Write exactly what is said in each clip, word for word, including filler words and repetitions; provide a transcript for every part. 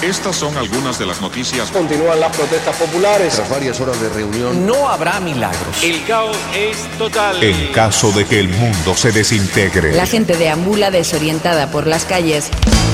Estas son algunas de las noticias. Continúan las protestas populares. Tras varias horas de reunión, no habrá milagros. El caos es total. En caso de que el mundo se desintegre, la gente deambula desorientada por las calles.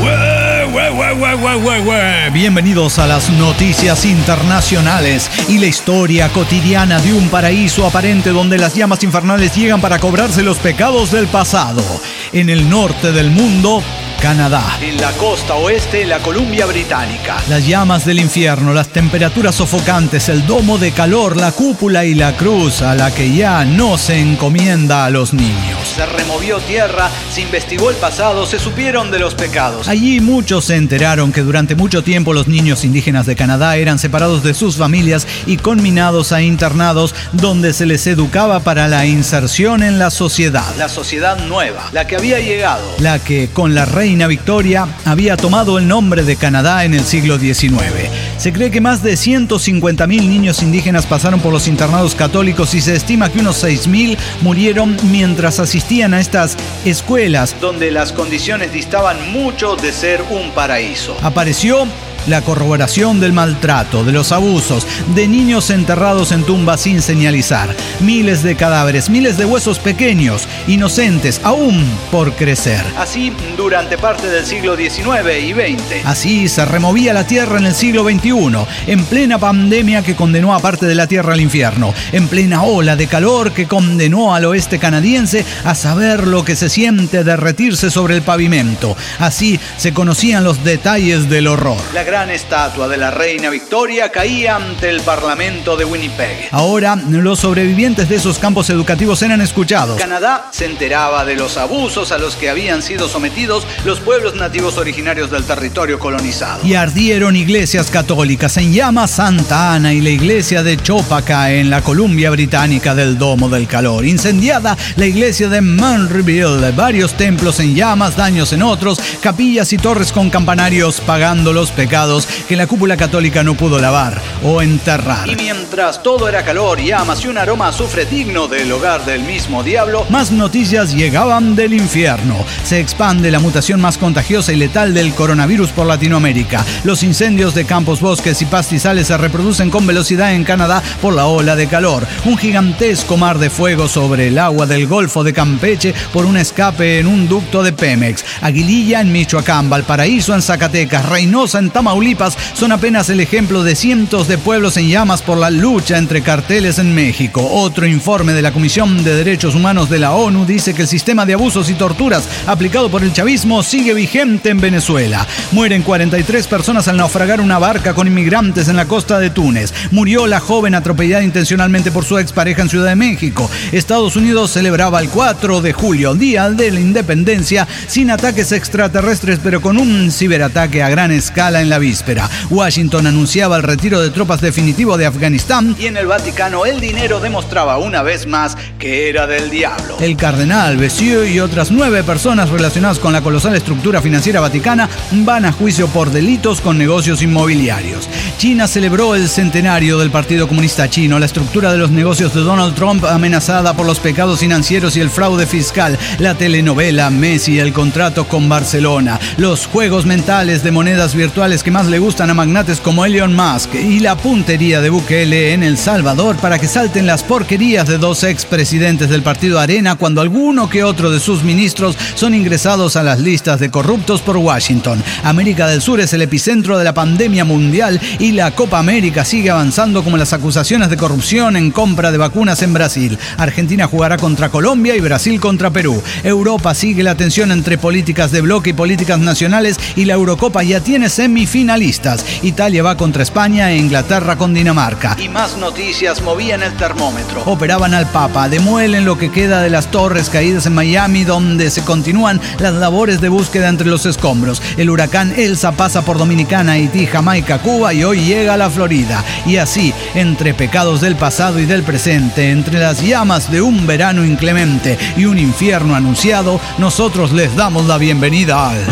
¡Ué, ué, ué, ué, ué, ué, ué! Bienvenidos a las noticias internacionales y la historia cotidiana de un paraíso aparente donde las llamas infernales llegan para cobrarse los pecados del pasado. En el norte del mundo, Canadá. En la costa oeste, la Columbia Británica. Las llamas del infierno, las temperaturas sofocantes, el domo de calor, la cúpula y la cruz a la que ya no se encomienda a los niños. Se removió tierra, se investigó el pasado, se supieron de los pecados. Allí muchos se enteraron que durante mucho tiempo los niños indígenas de Canadá eran separados de sus familias y conminados a internados donde se les educaba para la inserción en la sociedad. La sociedad nueva, la que había llegado. La que con la reina Reina Victoria había tomado el nombre de Canadá en el siglo diecinueve. Se cree que más de ciento cincuenta mil niños indígenas pasaron por los internados católicos y se estima que unos seis mil murieron mientras asistían a estas escuelas, donde las condiciones distaban mucho de ser un paraíso. Apareció la corroboración del maltrato, de los abusos, de niños enterrados en tumbas sin señalizar, miles de cadáveres, miles de huesos pequeños, inocentes, aún por crecer. Así durante parte del siglo diecinueve y veinte. Así se removía la tierra en el siglo veintiuno, en plena pandemia que condenó a parte de la tierra al infierno, en plena ola de calor que condenó al oeste canadiense a saber lo que se siente derretirse sobre el pavimento. Así se conocían los detalles del horror. La gran estatua de la reina Victoria caía ante el Parlamento de Winnipeg. Ahora, los sobrevivientes de esos campos educativos eran escuchados. Canadá se enteraba de los abusos a los que habían sido sometidos los pueblos nativos originarios del territorio colonizado. Y ardieron iglesias católicas, en llamas Santa Ana y la iglesia de Chopaca en la Columbia Británica del Domo del Calor. Incendiada la iglesia de Manryville, varios templos en llamas, daños en otros, capillas y torres con campanarios pagando los pecados que la cúpula católica no pudo lavar o enterrar. Y mientras todo era calor, llamas y un aroma a azufre digno del hogar del mismo diablo, más noticias llegaban del infierno. Se expande la mutación más contagiosa y letal del coronavirus por Latinoamérica. Los incendios de campos, bosques y pastizales se reproducen con velocidad en Canadá por la ola de calor. Un gigantesco mar de fuego sobre el agua del Golfo de Campeche por un escape en un ducto de Pemex. Aguililla en Michoacán, Valparaíso en Zacatecas, Reynosa en Tamaulipas son apenas el ejemplo de cientos de pueblos en llamas por la lucha entre carteles en México. Otro informe de la Comisión de Derechos Humanos de la ONU dice que el sistema de abusos y torturas aplicado por el chavismo sigue vigente en Venezuela. Mueren cuarenta y tres personas al naufragar una barca con inmigrantes en la costa de Túnez. Murió la joven atropellada intencionalmente por su expareja en Ciudad de México. Estados Unidos celebraba el cuatro de julio, Día de la Independencia, sin ataques extraterrestres, pero con un ciberataque a gran escala en la víspera. Washington anunciaba el retiro de tropas definitivo de Afganistán y en el Vaticano el dinero demostraba una vez más que era del diablo. El cardenal Bessieux y otras nueve personas relacionadas con la colosal estructura financiera vaticana van a juicio por delitos con negocios inmobiliarios. China celebró el centenario del Partido Comunista Chino, la estructura de los negocios de Donald Trump amenazada por los pecados financieros y el fraude fiscal, la telenovela Messi, el contrato con Barcelona, los juegos mentales de monedas virtuales que más le gustan a magnates como Elon Musk y la puntería de Bukele en El Salvador para que salten las porquerías de dos expresidentes del partido Arena cuando alguno que otro de sus ministros son ingresados a las listas de corruptos por Washington. América del Sur es el epicentro de la pandemia mundial y la Copa América sigue avanzando como las acusaciones de corrupción en compra de vacunas en Brasil. Argentina jugará contra Colombia y Brasil contra Perú. Europa sigue la tensión entre políticas de bloque y políticas nacionales y la Eurocopa ya tiene semifinalistas. Italia va contra España e Inglaterra con Dinamarca. Y más noticias movían el termómetro. Operaban al Papa, demuelen lo que queda de las torres caídas en Miami, donde se continúan las labores de búsqueda entre los escombros. El huracán Elsa pasa por Dominicana, Haití, Jamaica, Cuba y hoy llega a la Florida. Y así, entre pecados del pasado y del presente, entre las llamas de un verano inclemente y un infierno anunciado, nosotros les damos la bienvenida al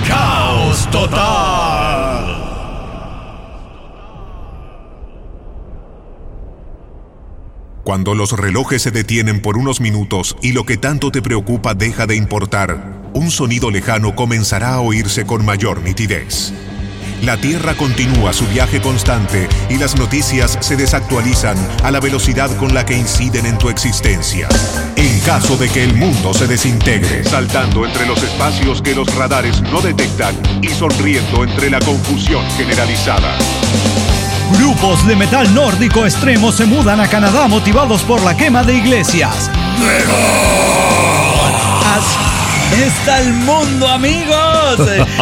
Caos Total. Cuando los relojes se detienen por unos minutos y lo que tanto te preocupa deja de importar, un sonido lejano comenzará a oírse con mayor nitidez. La Tierra continúa su viaje constante y las noticias se desactualizan a la velocidad con la que inciden en tu existencia. En caso de que el mundo se desintegre, saltando entre los espacios que los radares no detectan y sonriendo entre la confusión generalizada. Grupos de metal nórdico extremo se mudan a Canadá motivados por la quema de iglesias. Así está el mundo, amigos.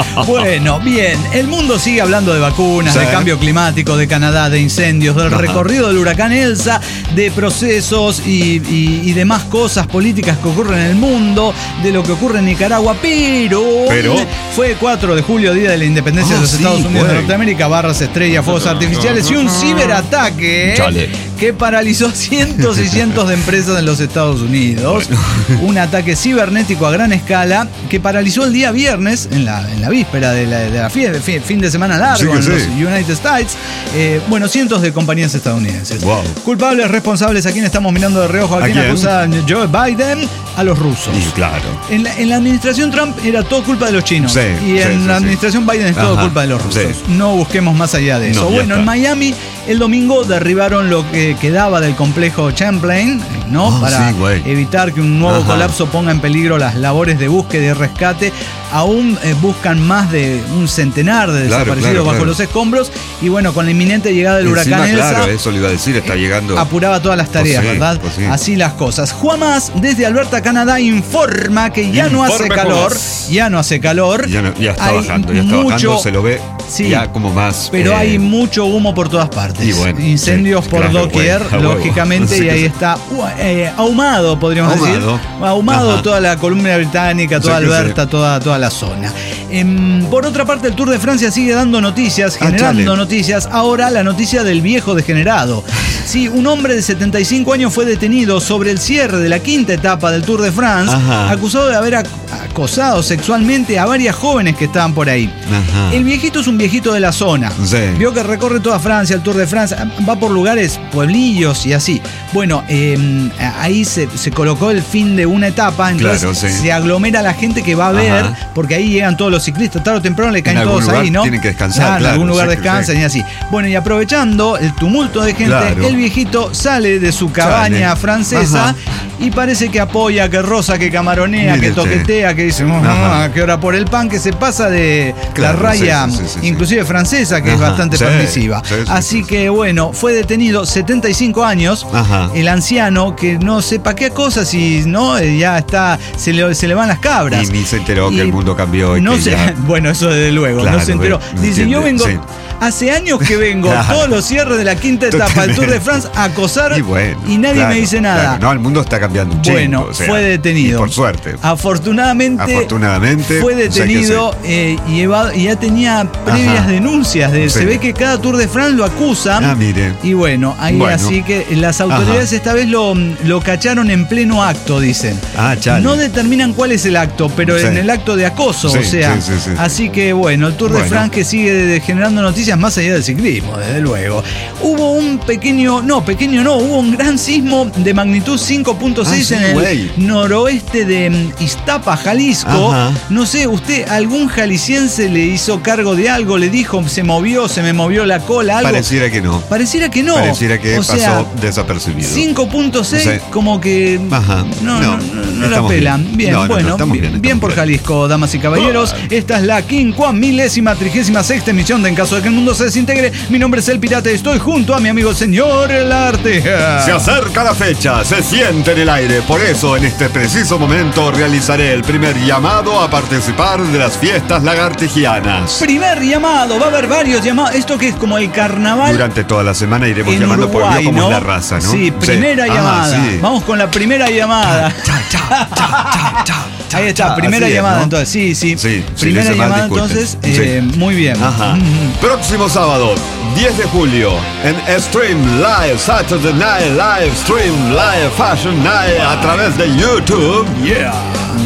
Bueno, bien, el mundo sigue hablando de vacunas, sí, de cambio climático, de Canadá, de incendios, del Ajá. recorrido del huracán Elsa, de procesos y, y, y demás cosas políticas que ocurren en el mundo, de lo que ocurre en Nicaragua, pero, pero... fue cuatro de julio, día de la independencia oh, de los sí, Estados Unidos güey. de Norteamérica, barras, estrellas, fuegos artificiales y un ciberataque Chale. que paralizó cientos y cientos de empresas en los Estados Unidos. Bueno. Un ataque cibernético a gran escala que paralizó el día viernes, en la, en la víspera de la, de la fiesta, fin, fin de semana largo sí en sí. los United States, eh, bueno, cientos de compañías estadounidenses. Wow. Culpables, responsables, ¿a quién estamos mirando de reojo? ¿A, ¿A quién acusan? Joe Biden, a los rusos. Sí, claro. En la, en la administración Trump era todo culpa de los chinos. Sí, y en sí, la administración sí. Biden es todo Ajá. culpa de los rusos. Sí. No busquemos más allá de eso. No, bueno, en Miami el domingo derribaron lo que quedaba del complejo Champlain, ¿no? Oh, Para sí, evitar que un nuevo Ajá. colapso ponga en peligro las labores de búsqueda y rescate. Aún eh, buscan más de un centenar de desaparecidos claro, claro, bajo claro. los escombros. Y bueno, con la inminente llegada del Encima, huracán Elsa, claro, eso le iba a decir, está eh, llegando. Apuraba todas las tareas, pues sí, ¿verdad? Pues sí. Así las cosas. Juamás, desde Alberta, Canadá, informa que ya Informe no hace calor. Más. Ya no hace calor. Ya, no, ya está hay bajando, ya está mucho, bajando, se lo ve sí, ya como más. Pero eh, hay mucho humo por todas partes. Y bueno, incendios sí, por claro, doquier, bueno, lógicamente, sí, y ahí sí. está eh, ahumado, podríamos ahumado. decir. Ahumado Ajá. toda la Columbia Británica, toda sí, Alberta, sí. toda, toda la zona. Eh, por otra parte, el Tour de Francia sigue dando noticias, generando ah, noticias. Ahora la noticia del viejo degenerado. Sí, un hombre de setenta y cinco años fue detenido sobre el cierre de la quinta etapa del Tour de France, Ajá. acusado de haber ac- acosado sexualmente a varias jóvenes que estaban por ahí. Ajá. El viejito es un viejito de la zona. Sí. Vio que recorre toda Francia, el Tour de France, va por lugares, pueblillos y así. Bueno, eh, ahí se, se colocó el fin de una etapa, entonces claro, sí. se aglomera la gente que va a ver, Ajá. porque ahí llegan todos los ciclistas, tarde o temprano le caen todos ahí, ¿no? Tienen que descansar, claro, en claro, algún lugar sí, descansan sí. y así. Bueno, y aprovechando el tumulto de gente, claro. el viejito sale de su cabaña Sale. francesa Ajá. y parece que apoya, que roza, que camaronea, Mírete. que toquetea, que dice, oh, que ora por el pan, que se pasa de claro, la raya, sí, sí, sí, inclusive sí. francesa, que Ajá. es bastante sí, permisiva. Sí, sí, Así sí, que, bueno, fue detenido, setenta y cinco años, Ajá. el anciano, que no sepa qué cosas y no, ya está, se le, se le van las cabras. Y ni se enteró y que el mundo cambió. Y no que se, ya... Bueno, eso desde luego, claro, no se enteró. Ve, Dice, entiende, yo vengo... Sí. Hace años que vengo claro. todos los cierres de la quinta etapa del Tour de France a acosar y, bueno, y nadie claro, me dice nada. Claro. No, el mundo está cambiando un chingo. Bueno, o sea, fue detenido. Por suerte. Afortunadamente, Afortunadamente fue detenido o sea eh, y, eva- y ya tenía previas Ajá. denuncias. De, sí. Se ve que cada Tour de France lo acusan. Ah, mire. Y bueno, ahí bueno. así que las autoridades Ajá. esta vez lo, lo cacharon en pleno acto, dicen. Ah, chale. No determinan cuál es el acto, pero sí. en el acto de acoso, sí, o sea. Sí, sí, sí. Así que bueno, el Tour bueno. de France que sigue generando noticias más allá del ciclismo, desde luego. Hubo un pequeño, no, pequeño no, hubo un gran sismo de magnitud cinco punto seis ah, sí, en el wey. noroeste de Iztapa, Jalisco. Ajá. No sé, usted, algún jalisciense le hizo cargo de algo, le dijo, se movió, se me movió la cola, algo. Pareciera que no. Pareciera que no. Pareciera que o pasó sea, desapercibido. cinco punto seis, o sea, como que Ajá. no, no, no, no la pelan. Bien, bien no, bueno, no, bien, bien, bien por bien. Jalisco, damas y caballeros. Oh. Esta es la quincuamilésima trigésima sexta emisión de En Caso de que el Mundo se Desintegre. Mi nombre es El Pirata y estoy junto a mi amigo el señor El Arteaga. Se acerca la fecha, se siente en el aire. Por eso, en este preciso momento, realizaré el primer llamado a participar de las fiestas lagartigianas. Primer llamado, va a haber varios llamados. Esto que es como el carnaval. Durante toda la semana iremos llamando Uruguay, por como ¿no? es la raza, ¿no? Sí, primera sí. llamada. Ah, sí. Vamos con la primera llamada. Cha, cha, cha, cha, cha. Ahí está, primera Así llamada, es, ¿no? entonces, sí, sí. sí primera si llamada, entonces, eh, sí. muy bien. Ajá. Mm-hmm. Próximo sábado, diez de julio, en Stream Live, Saturday Night Live, Stream Live Fashion Night, a través de YouTube. Yeah.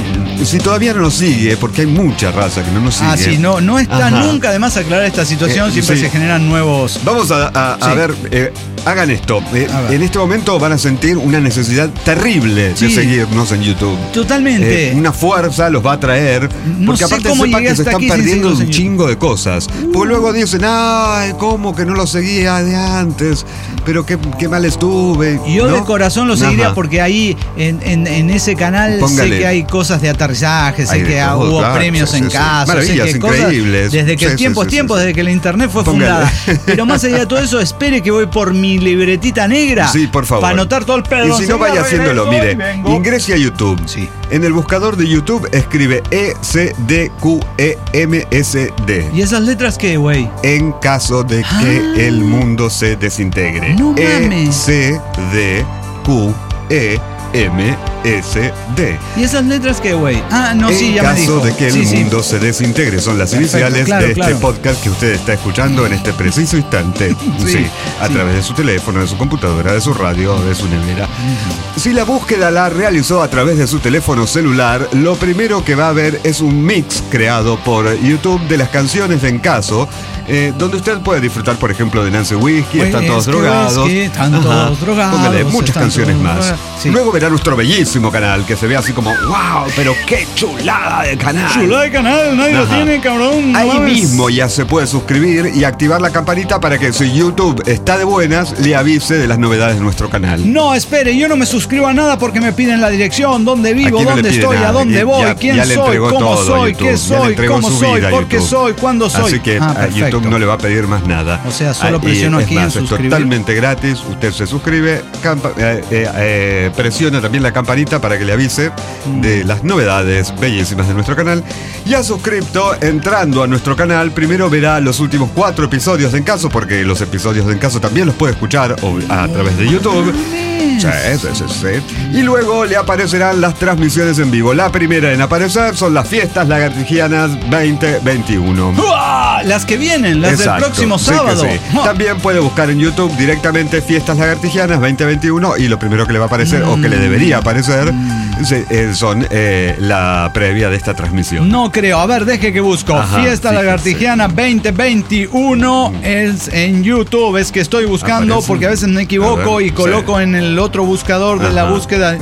si todavía no nos sigue, porque hay mucha raza que no nos sigue. Ah, sí, no, no está Ajá. nunca de más aclarar esta situación, Eh, siempre sí. se generan nuevos... Vamos a, a- a Sí. ver, eh, hagan esto. Eh, A ver. en este momento van a sentir una necesidad terrible Sí. de seguirnos en YouTube. Totalmente. Eh, una fuerza los va a traer. No Porque sé aparte cómo sepan llegué que se hasta están aquí sin perdiendo seguirlos un en chingo de cosas. Porque luego dicen, ay, ¿cómo que no lo seguía de antes? Pero qué, qué mal estuve. Yo ¿no? de corazón lo seguiría Ajá. porque ahí en, en- en ese canal Póngale. sé que hay cosas de aterrizaje, sé Hay de que todo, hubo claro, premios sí, en sí, sí. caso, sé Maravillas que cosas increíbles. desde que Sí, el sí, tiempo sí, es sí, tiempo, sí. desde que la internet fue Póngale. fundada. Pero más allá de todo eso, espere que voy por mi libretita negra. Sí, por favor. Para anotar todo el pedo. Y si no, vaya haciéndolo, mire, ingrese a YouTube. Sí. En el buscador de YouTube escribe E C D Q E M S D. ¿Y esas letras qué, güey? En caso de que Ah. el mundo se desintegre. No E mames. C D Q E M S D. ¿Y esas letras qué, güey? Ah, no, en sí, ya me dijo. caso de que el Sí, sí. mundo se desintegre, son las Perfecto, iniciales claro, de claro. este podcast que usted está escuchando en este preciso instante. Sí, Sí, a sí. través de su teléfono, de su computadora, de su radio, de su nevera. Si la búsqueda la realizó a través de su teléfono celular, lo primero que va a ver es un mix creado por YouTube de las canciones de En Caso, eh, donde usted puede disfrutar, por ejemplo, de Nancy Whiskey, Pues, Están Todos que Drogados. Whiskey, Están Todos Drogados, Póngale muchas Están canciones Todos más. Drogados. Sí. Luego verá nuestro bellísimo canal, que se ve así como, wow, pero qué chulada de canal. Chula de canal, nadie lo Ajá. tiene, cabrón. no Ahí mames. mismo ya se puede suscribir y activar la campanita para que si YouTube está de buenas, le avise de las novedades de nuestro canal. No, espere, yo no me suscribo a nada porque me piden la dirección, dónde vivo, Aquí no le dónde pide estoy, nada, a dónde aquí voy, ya- quién ya le soy, entregó cómo todo a soy, YouTube, qué ya le soy, entregó cómo su soy, vida a por qué YouTube. soy, cuándo soy. Así que Ah, a perfecto. YouTube no le va a pedir más nada. O sea, solo Ah, y presiono es aquí en más, es suscribir. totalmente gratis. Usted se suscribe, campa- eh, eh, eh, presiona también la campanita para que le avise Mm. de las novedades bellísimas de nuestro canal. Ya suscripto, entrando a nuestro canal, primero verá los últimos cuatro episodios de En Caso, porque los episodios de En Caso también los puede escuchar o- a través de YouTube. Sí, sí, sí, sí. Y luego le aparecerán las transmisiones en vivo. La primera en aparecer son las fiestas lagartijianas veinte veintiuno. ¡Uah! Las que vienen, las Exacto, del próximo sí que sábado. sí. Ah. También puede buscar en YouTube directamente Fiestas Lagartijianas veinte veintiuno y lo primero que le va a aparecer, o que le debería aparecer, se- eh, son eh, la previa de esta transmisión. No creo. A ver, deje que busco. Ajá, Fiesta fíjese. Lagartijiana veinte veintiuno es en YouTube. Es que estoy buscando Aparece. porque a veces me equivoco A ver, y coloco sí. en el otro buscador de la Ajá. búsqueda.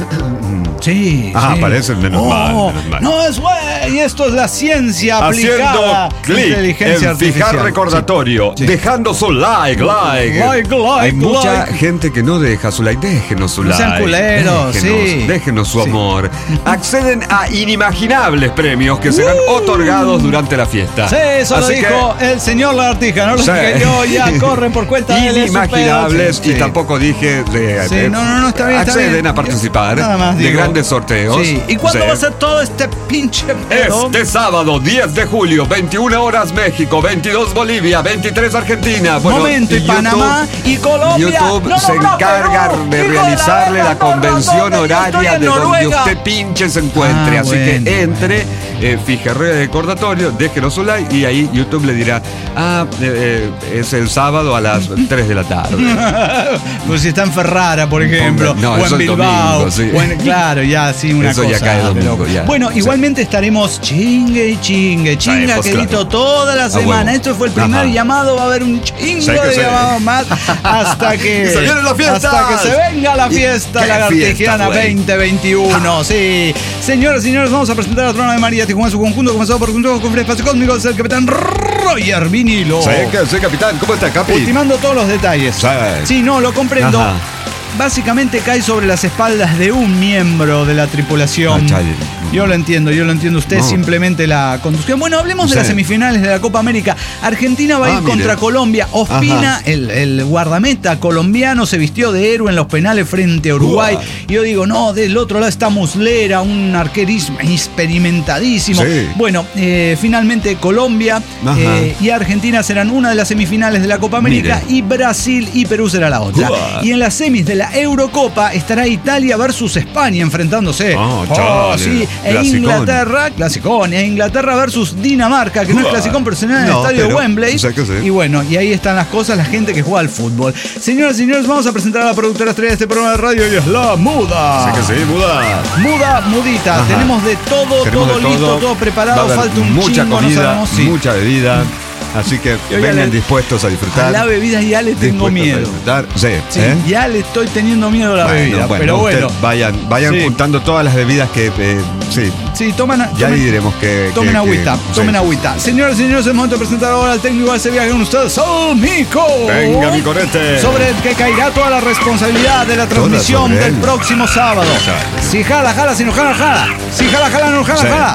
Sí. Ah, sí. aparece, menos mal, menos mal. No es güey. Esto es la ciencia aplicada. Haciendo clic Inteligencia en fijar artificial. recordatorio, Sí. dejando su like, like. Like, like, Hay mucha like. gente que no deja su like, déjenos su No like. sean culeros, déjenos, sí. déjenos su Sí. amor. Acceden a inimaginables premios que serán Uh. otorgados durante la fiesta. Sí, eso lo Así que, dijo el señor Lagartija, no lo Sí. dije yo, ya corren por cuenta de él. es su pedo. inimaginables Sí. y tampoco dije de, Sí, de- no, no, no, está bien, está acceden bien. a participar Nada más de digo. grandes sorteos. Sí. ¿Y cuándo Sí. va a ser todo este pinche pedo? Este sábado, diez de julio, veintiuna horas México, veintidós Bolivia, veintitrés Argentina. Bueno, Momento, y YouTube- Panamá y Colombia. YouTube No, no, se no, encarga Perú, de hijo de la realizarle verga, la no, no, convención no, yo estoy horaria en de donde Noruega. usted pinche se encuentre. Ah, Así bueno. que entre, eh, fije recordatorio, déjenos su like y ahí YouTube le dirá, ah, eh, eh, es el sábado a las tres de la tarde. Pues si está en Ferrara, por ejemplo, No, o eso en es Bilbao. domingo, sí. o en- claro, ya, sí, una Eso cosa. ya cae domingo, pero- ya. Bueno, Sí. igualmente estaremos chingue y chingue, chinga pues, quedito claro. toda la A semana. huevo. Esto fue el primer Ajá. llamado, va a haber un chingo Sí que de sí. llamados más hasta que. Y se vienen las fiestas. Hasta que se venga la ¿Y fiesta qué lagartijiana fiestas, güey? veinte veintiuno. Sí. Señoras y señores, vamos a presentar a Trona de María Tijuana en su conjunto, comenzado por un con espacio cósmico, es el capitán Roger Vinilo. Sí, que- sí, capitán, ¿cómo está, Capi? Ultimando todos los detalles. Sí. Sí, no, lo comprendo. Ajá. Básicamente cae sobre las espaldas de un miembro de la tripulación. Ah, chale. Yo lo entiendo, yo lo entiendo. Usted No. simplemente la conducción. Bueno, hablemos de Sí. las semifinales de la Copa América. Argentina va a Ah, ir mire. contra Colombia. Ospina, Ajá. el, el guardameta colombiano, se vistió de héroe en los penales frente a Uruguay. Uah. Y yo digo, no, del otro lado está Muslera, un arquerismo experimentadísimo. Sí. Bueno, eh, finalmente Colombia Ajá. eh, y Argentina serán una de las semifinales de la Copa América. Mire. Y Brasil y Perú será la otra. Uah. Y en las semis de la Eurocopa estará Italia versus España enfrentándose. Oh, Oh, chale. sí, E Clasicón. Inglaterra, clasicón, e Inglaterra versus Dinamarca, que no es clasicón, pero se en el No, estadio de pero, Wembley. o sea que sí. Y bueno, y ahí están las cosas, la gente que juega al fútbol. Señoras y señores, vamos a presentar a la productora estrella de este programa de radio y es la Muda. Sí que sí, muda. Muda, mudita. Ajá. Tenemos de todo, Tenemos todo de listo, todo. todo Va preparado. a haber Falta un mucha chingo, comida, no sabemos si. mucha bebida. Así que Yo ya vengan le- dispuestos a disfrutar. A la bebida ya le tengo dispuestos a miedo. disfrutar. Sí, Sí, ¿eh? ya le estoy teniendo miedo a la Bueno, bebida, bueno, pero usted bueno. Vayan, vayan Sí. juntando todas las bebidas que. eh, sí, Sí, toman, ya tomen, diremos que. tomen que- agüita, que- tomen sí. agüita. Señoras y señores, es momento de presentar ahora al técnico de ese viaje con ustedes, ¡Oh, Mico! Venga, mi corete. Sobre el que caerá toda la responsabilidad de la transmisión sobre del él. próximo sábado. Si jala, jala, si no jala, jala. Si jala, jala, no jala, Sí. jala.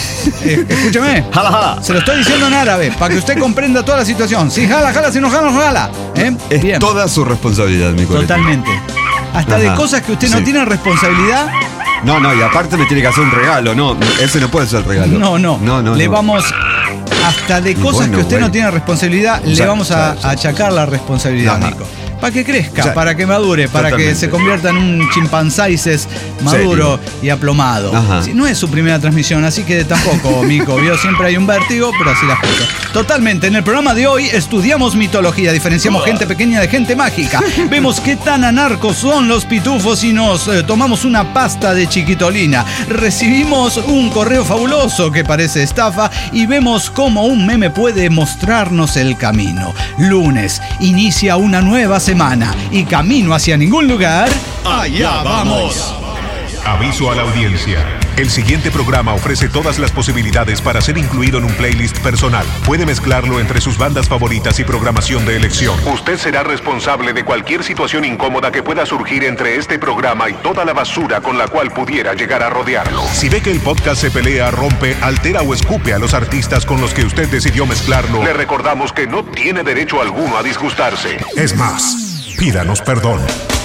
Eh, escúcheme. Jala, jala. Se lo estoy diciendo en árabe, para que usted comprenda toda la situación. Si jala, jala, si no jala, no jala. ¿Eh? Es Bien. toda su responsabilidad, mi corete. Totalmente. Hasta de Ajá. cosas que usted no Sí. tiene responsabilidad. No, no, y aparte me tiene que hacer un regalo, no. Ese no puede ser el regalo. No, no. No, no. Le no. vamos. Hasta de cosas Bueno, que usted bueno. no tiene responsabilidad, O le sea, vamos o sea, a o sea, achacar la responsabilidad, Ajá. Nico. Para que crezca, O sea, para que madure, para que totalmente. se convierta en un chimpanzaises maduro y aplomado. Ajá. Sí, no es su primera transmisión, así que tampoco, Mico. Vio, siempre hay un vértigo, pero así las cosas. Totalmente. En el programa de hoy estudiamos mitología, diferenciamos gente pequeña de gente mágica. Vemos qué tan anarcos son los pitufos y nos eh, tomamos una pasta de chiquitolina. Recibimos un correo fabuloso que parece estafa y vemos cómo un meme puede mostrarnos el camino. Lunes, inicia una nueva semana y camino hacia ningún lugar. ¡Allá vamos! Aviso a la audiencia. El siguiente programa ofrece todas las posibilidades para ser incluido en un playlist personal. Puede mezclarlo entre sus bandas favoritas y programación de elección. Usted será responsable de cualquier situación incómoda que pueda surgir entre este programa y toda la basura con la cual pudiera llegar a rodearlo. Si ve que el podcast se pelea, rompe, altera o escupe a los artistas con los que usted decidió mezclarlo, le recordamos que no tiene derecho alguno a disgustarse. Es más, pídanos perdón.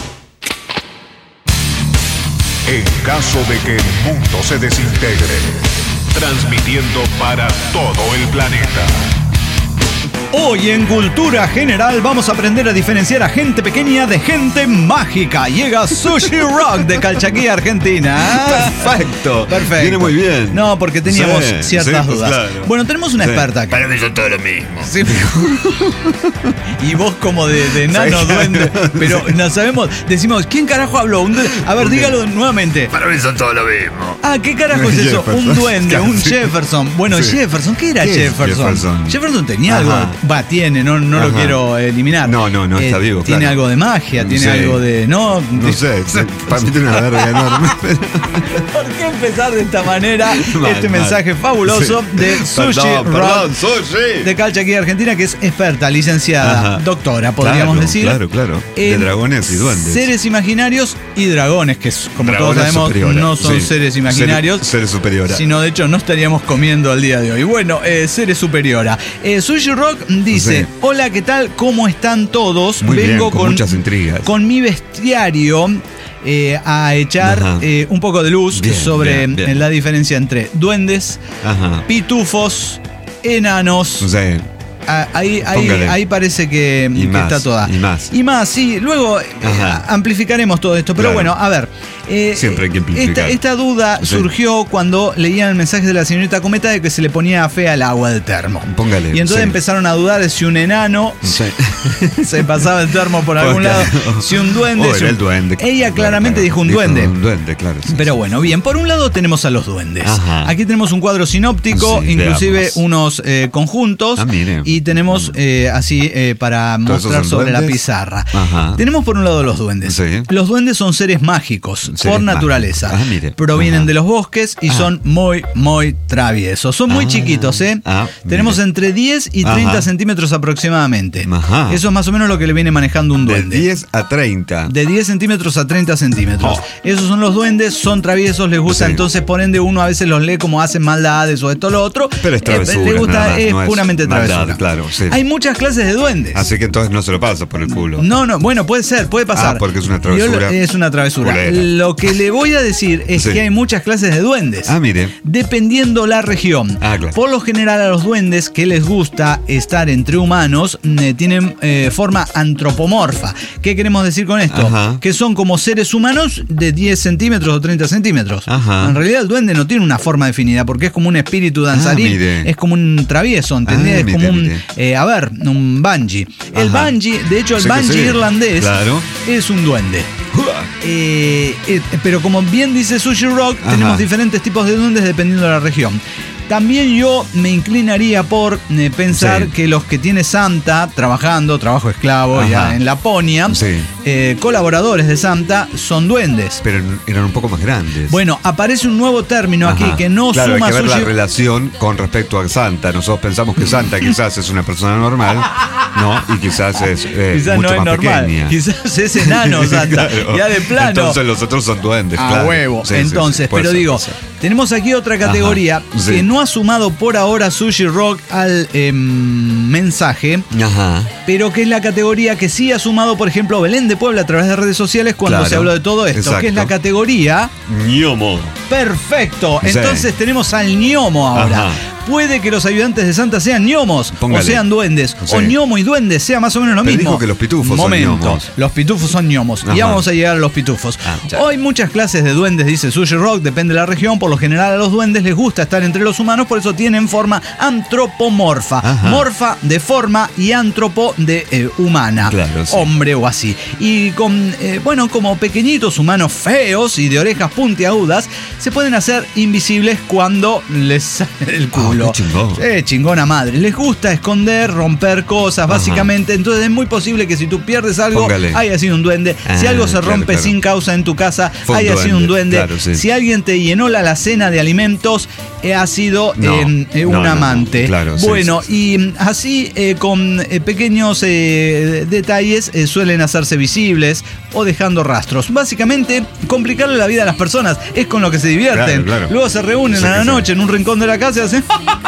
En caso de que el mundo se desintegre, transmitiendo para todo el planeta. Hoy en Cultura General vamos a aprender a diferenciar a gente pequeña de gente mágica. Llega Sushi Rock de Calchaquí, Argentina. Perfecto. Perfecto. Viene muy bien. No, porque teníamos Sí, ciertas sí, pues dudas. claro. Bueno, tenemos una Sí. experta aquí. Para mí son todo lo mismo. Sí. Y vos como de, de nano Sí. duende. Pero no sabemos, decimos, ¿quién carajo habló? Un duende. A ver, dígalo nuevamente. Para mí son todo lo mismo. Ah, ¿qué carajo es eso? Jefferson. Un duende, un Sí. Jefferson. Bueno, Sí. Jefferson, ¿qué era ¿Qué es Jefferson? Jefferson? Jefferson tenía Ajá. algo. Va, tiene, no, no lo Ajá. quiero eliminar. No, no, no, está vivo, Tiene claro. algo de magia, tiene Sí. algo de. No, No sé, sí, para mí tiene una verga enorme. ¿Por qué empezar de esta manera Mal, este mal. mensaje fabuloso Sí. de Sushi Perdón, Rock perdón, Sushi. de Calchaquí, Argentina, que es experta, licenciada, Ajá. doctora, podríamos Claro, decir. claro, claro. De en dragones y duendes. Seres imaginarios y dragones, que es, como Dragones todos sabemos, superiora, no son sí. seres imaginarios. Seres, seres superiora. Sino de hecho no estaríamos comiendo al día de hoy. Bueno, eh, seres superiora. Eh, Sushi Rock dice: Sí. hola, ¿qué tal? ¿Cómo están todos? Muy bien, Vengo con muchas intrigas. con mi bestiario eh, a echar Ajá. eh, un poco de luz Bien, sobre bien, bien. eh, la diferencia entre duendes, Ajá. pitufos, enanos. No sé. Ah, Ahí, ahí, Póngale. ahí parece que, Y que más, está toda. y más. Y más, sí. Luego eh, Ajá. amplificaremos todo esto. Pero Claro. bueno, a ver. eh, Siempre hay que amplificar. Esta, esta duda Sí. surgió cuando leían el mensaje de la señorita Cometa de que se le ponía fea el agua del termo. Póngale. Y entonces sí. empezaron a dudar de si un enano Sí. se pasaba el termo por algún Porque- lado, si un duende. Oh, si era un- el duende. Ella Claro, claramente claro. dijo un duende. Un duende, claro. sí, Pero sí. bueno, bien, por un lado tenemos a los duendes. Ajá. Aquí tenemos un cuadro sinóptico, Sí, inclusive veamos. unos eh, conjuntos. Ah, mire. Y tenemos eh, así eh, para ¿Todos esos mostrar son sobre la duendes? pizarra. Ajá. Tenemos por un lado los duendes. Sí. Los duendes son seres mágicos, Seres por naturaleza. mágicos. Ah, mire. Provienen Ajá. de los bosques y Ah. son muy, muy traviesos. Son muy Ah. chiquitos, ¿eh? Ah, tenemos mire. entre diez y treinta Ajá. centímetros aproximadamente. Ajá. Eso es más o menos lo que le viene manejando un De duende. diez a treinta. De diez centímetros a treinta centímetros. Oh. Esos son los duendes, son traviesos, les gusta, Sí. entonces por ende uno a veces los lee como hacen maldades o esto o lo otro. Pero es Eh, travesura, le gusta, nada más, es no es puramente maldad, travesura. claro, sí. Hay muchas clases de duendes. Así que entonces no se lo pasa por el culo. No, no, bueno, puede ser, puede pasar. Ah, porque es una travesura. Yo, es una travesura. Culera. Lo que le voy a decir es Sí. que hay muchas clases de duendes. Ah, mire. Dependiendo la región. Ah, claro. Por lo general a los duendes que les gusta estar entre humanos eh, tienen eh, forma antropomorfa. ¿Qué queremos decir con esto? Ajá. Que son como seres humanos de diez centímetros o treinta centímetros. Ajá. En realidad el duende no tiene una forma definida porque es como un espíritu danzarín. Ah, mire. Es como un travieso, ¿entendés? Ah, es mire, como un, mire. eh, a ver, un bungee. El Ajá. bungee, de hecho el Sí que bungee sí. irlandés Claro. es un duende. Eh, eh, pero como bien dice Sushi Rock, Ajá. tenemos diferentes tipos de duendes dependiendo de la región. También yo me inclinaría por eh, pensar Sí. que los que tiene Santa trabajando, trabajo esclavo Ajá. ya en Laponia, Sí. eh, colaboradores de Santa son duendes. Pero eran un poco más grandes. Bueno, aparece un nuevo término aquí Ajá. que no claro, suma hay que ver Sushi. la relación con respecto a Santa. Nosotros pensamos que Santa quizás es una persona normal, ¿no? Y quizás es eh, Quizás mucho no es más normal, pequeña. quizás es enano Santa, Claro. ya de plano. Entonces los otros son duendes, A claro. huevo. Sí, sí, sí, Entonces, puede pero ser, digo, puede ser. tenemos aquí otra categoría Ajá, sí. que no ha sumado por ahora Sushi Rock al eh, mensaje, Ajá. pero que es la categoría que sí ha sumado, por ejemplo, Belén de Puebla a través de redes sociales cuando Claro, se habló de todo esto, exacto. que es la categoría Ñomo. perfecto. Sí. Entonces tenemos al ñomo ahora. Ajá. Puede que los ayudantes de Santa sean ñomos Póngale. o sean duendes, Sí. o ñomo y duende sea más o menos lo Pero mismo. dijo que los pitufos son Momento. ñomos. Los pitufos son ñomos. Y Ajá. ya vamos a llegar a los pitufos. Ah, ya. Hoy muchas clases de duendes, dice Sushi Rock, depende de la región. Por lo general a los duendes les gusta estar entre los humanos, por eso tienen forma antropomorfa. Ajá. Morfa de forma y antropo de eh, humana. Claro, sí. Hombre o así. Y con, eh, bueno, como pequeñitos humanos feos y de orejas puntiagudas, se pueden hacer invisibles cuando les sale el culo. Oh, qué chingón. Eh, chingona madre. Les gusta esconder, romper cosas, Ajá. básicamente. Entonces es muy posible que si tú pierdes algo, Póngale. haya sido un duende. Si Ah, algo se claro, rompe claro. sin causa en tu casa, Fue un haya duende, sido un duende. claro, sí. Si alguien te llenó la alacena de alimentos, eh, ha sido No, eh, eh, un no, no, no. amante. Claro, sí, bueno, sí, sí. y mm, así eh, con eh, pequeños eh, detalles eh, suelen hacerse visibles o dejando rastros. Básicamente, complicarle la vida a las personas es con lo que se divierten. Claro, claro. Luego se reúnen Sí, a la que sí. noche en un rincón de la casa y hacen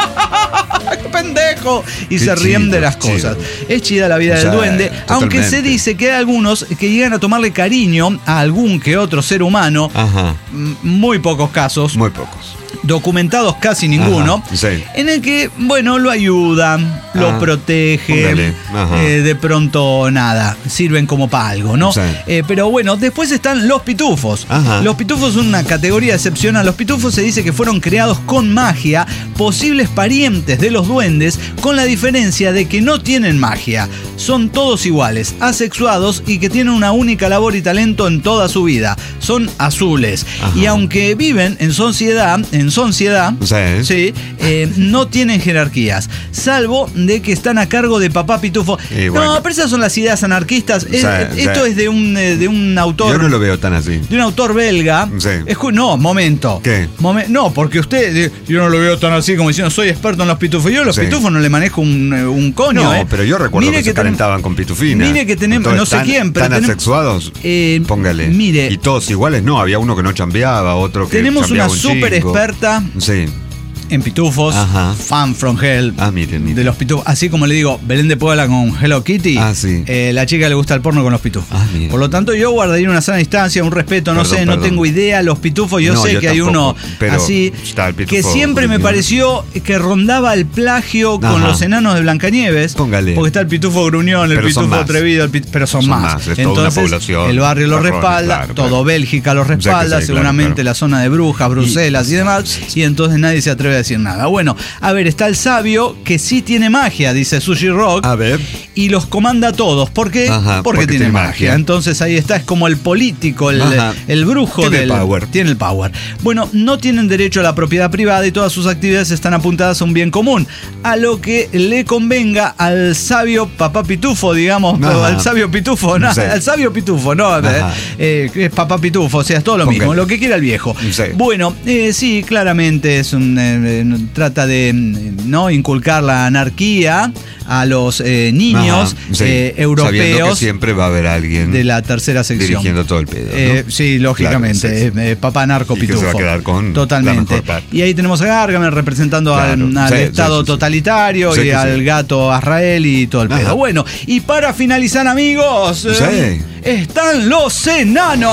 ¡qué pendejo! Y Qué se ríen chido, de las chido. cosas. Es chida la vida O sea, del duende, aunque se totalmente. dice que hay algunos que llegan a tomarle cariño a algún que otro ser humano. Ajá. M- Muy pocos casos, Muy pocos. documentados casi ninguno, Ajá, sí. en el que, bueno, lo ayudan, lo Ah, protegen, póngale, ajá. eh, de pronto nada, sirven como para algo, ¿no? Sí. Eh, pero bueno, después están los pitufos. Ajá. Los pitufos son una categoría excepcional. Los pitufos se dice que fueron creados con magia, posibles parientes de los duendes, con la diferencia de que no tienen magia. Son todos iguales, asexuados y que tienen una única labor y talento en toda su vida. Son azules. Ajá. Y aunque viven en sociedad, en sociedad, Sí. sí, eh, no tienen jerarquías, salvo de que están a cargo de papá pitufo. Y No, bueno. pero esas son las ideas anarquistas. Es- Sí, esto sí. es de un, eh, de un autor. Yo no lo veo tan así. De un autor belga. Sí. Escu- no, momento. ¿Qué? Momen- no, porque usted, eh, yo no lo veo tan así como diciendo soy experto en los pitufos. Yo a los Sí. pitufos no le manejo un, eh, un coño. No, eh. pero yo recuerdo Mire que, se tenem- calentaban con pitufina. Mire que tenemos, Entonces, no sé tan- quién, pero tan tenem- asexuados, Eh, póngale. mire. Y todos iguales, no, había uno que no chambeaba, otro que Tenemos chambeaba una un súper chico. experta Sí. en pitufos, Ajá. fan from hell, Ah, miren, miren. de los pitufos. Así como le digo, Belén de Puebla con Hello Kitty, Ah, sí. eh, la chica le gusta el porno con los pitufos. Ah, mira. Por lo tanto, yo guardaría una sana distancia, un respeto, no Perdón, sé, no perdón. tengo idea. Los pitufos, yo No, sé yo que hay tampoco, uno pero así, está el pitufo que siempre me gruñón. pareció que rondaba el plagio con Ajá. los enanos de Blancanieves. Póngale. Porque está el pitufo gruñón, el Pero son pitufo más. atrevido, el pit- pero son, Son más. más, es toda una Entonces, población. el barrio los Marrones, respalda, claro, todo claro. Bélgica los Sí, que sí, respalda, claro, seguramente claro. la zona de Brujas, Bruselas y, Y- demás, y entonces nadie se atreve a decir nada. Bueno, a ver, está el sabio que sí tiene magia, dice Sushi Rock, A ver. y los comanda a todos. ¿Por qué? Ajá, porque, porque tiene, tiene magia. magia. Entonces ahí está, es como el político, el, Ajá. el brujo Tiene del el power. Tiene el power. Bueno, no tienen derecho a la propiedad privada y todas sus actividades están apuntadas a un bien común, a lo que le convenga al sabio papá pitufo, digamos, Ajá. o al sabio pitufo, no, Sí. al sabio pitufo, ¿no? Ajá. Eh, que es papá pitufo, o sea, es todo lo Póngale. mismo, lo que quiera el viejo. Sí. Bueno, eh, sí, claramente es un eh, eh, trata de mm, no inculcar la anarquía a los eh, niños Ajá, sí. eh, Sabiendo que europeos siempre va a haber alguien de la tercera sección. dirigiendo todo el pedo, ¿no? Eh, sí, lógicamente. Claro, sí, sí. Eh, papá narco Y que pitufo. se va a quedar con Totalmente. la mejor parte. Y ahí tenemos a Gargamel representando Claro, al, al sí, sí, Estado sí, sí. totalitario Sí y que al sí. gato Azrael y todo el Ajá. pedo. Bueno, y para finalizar, amigos, eh, están los enanos.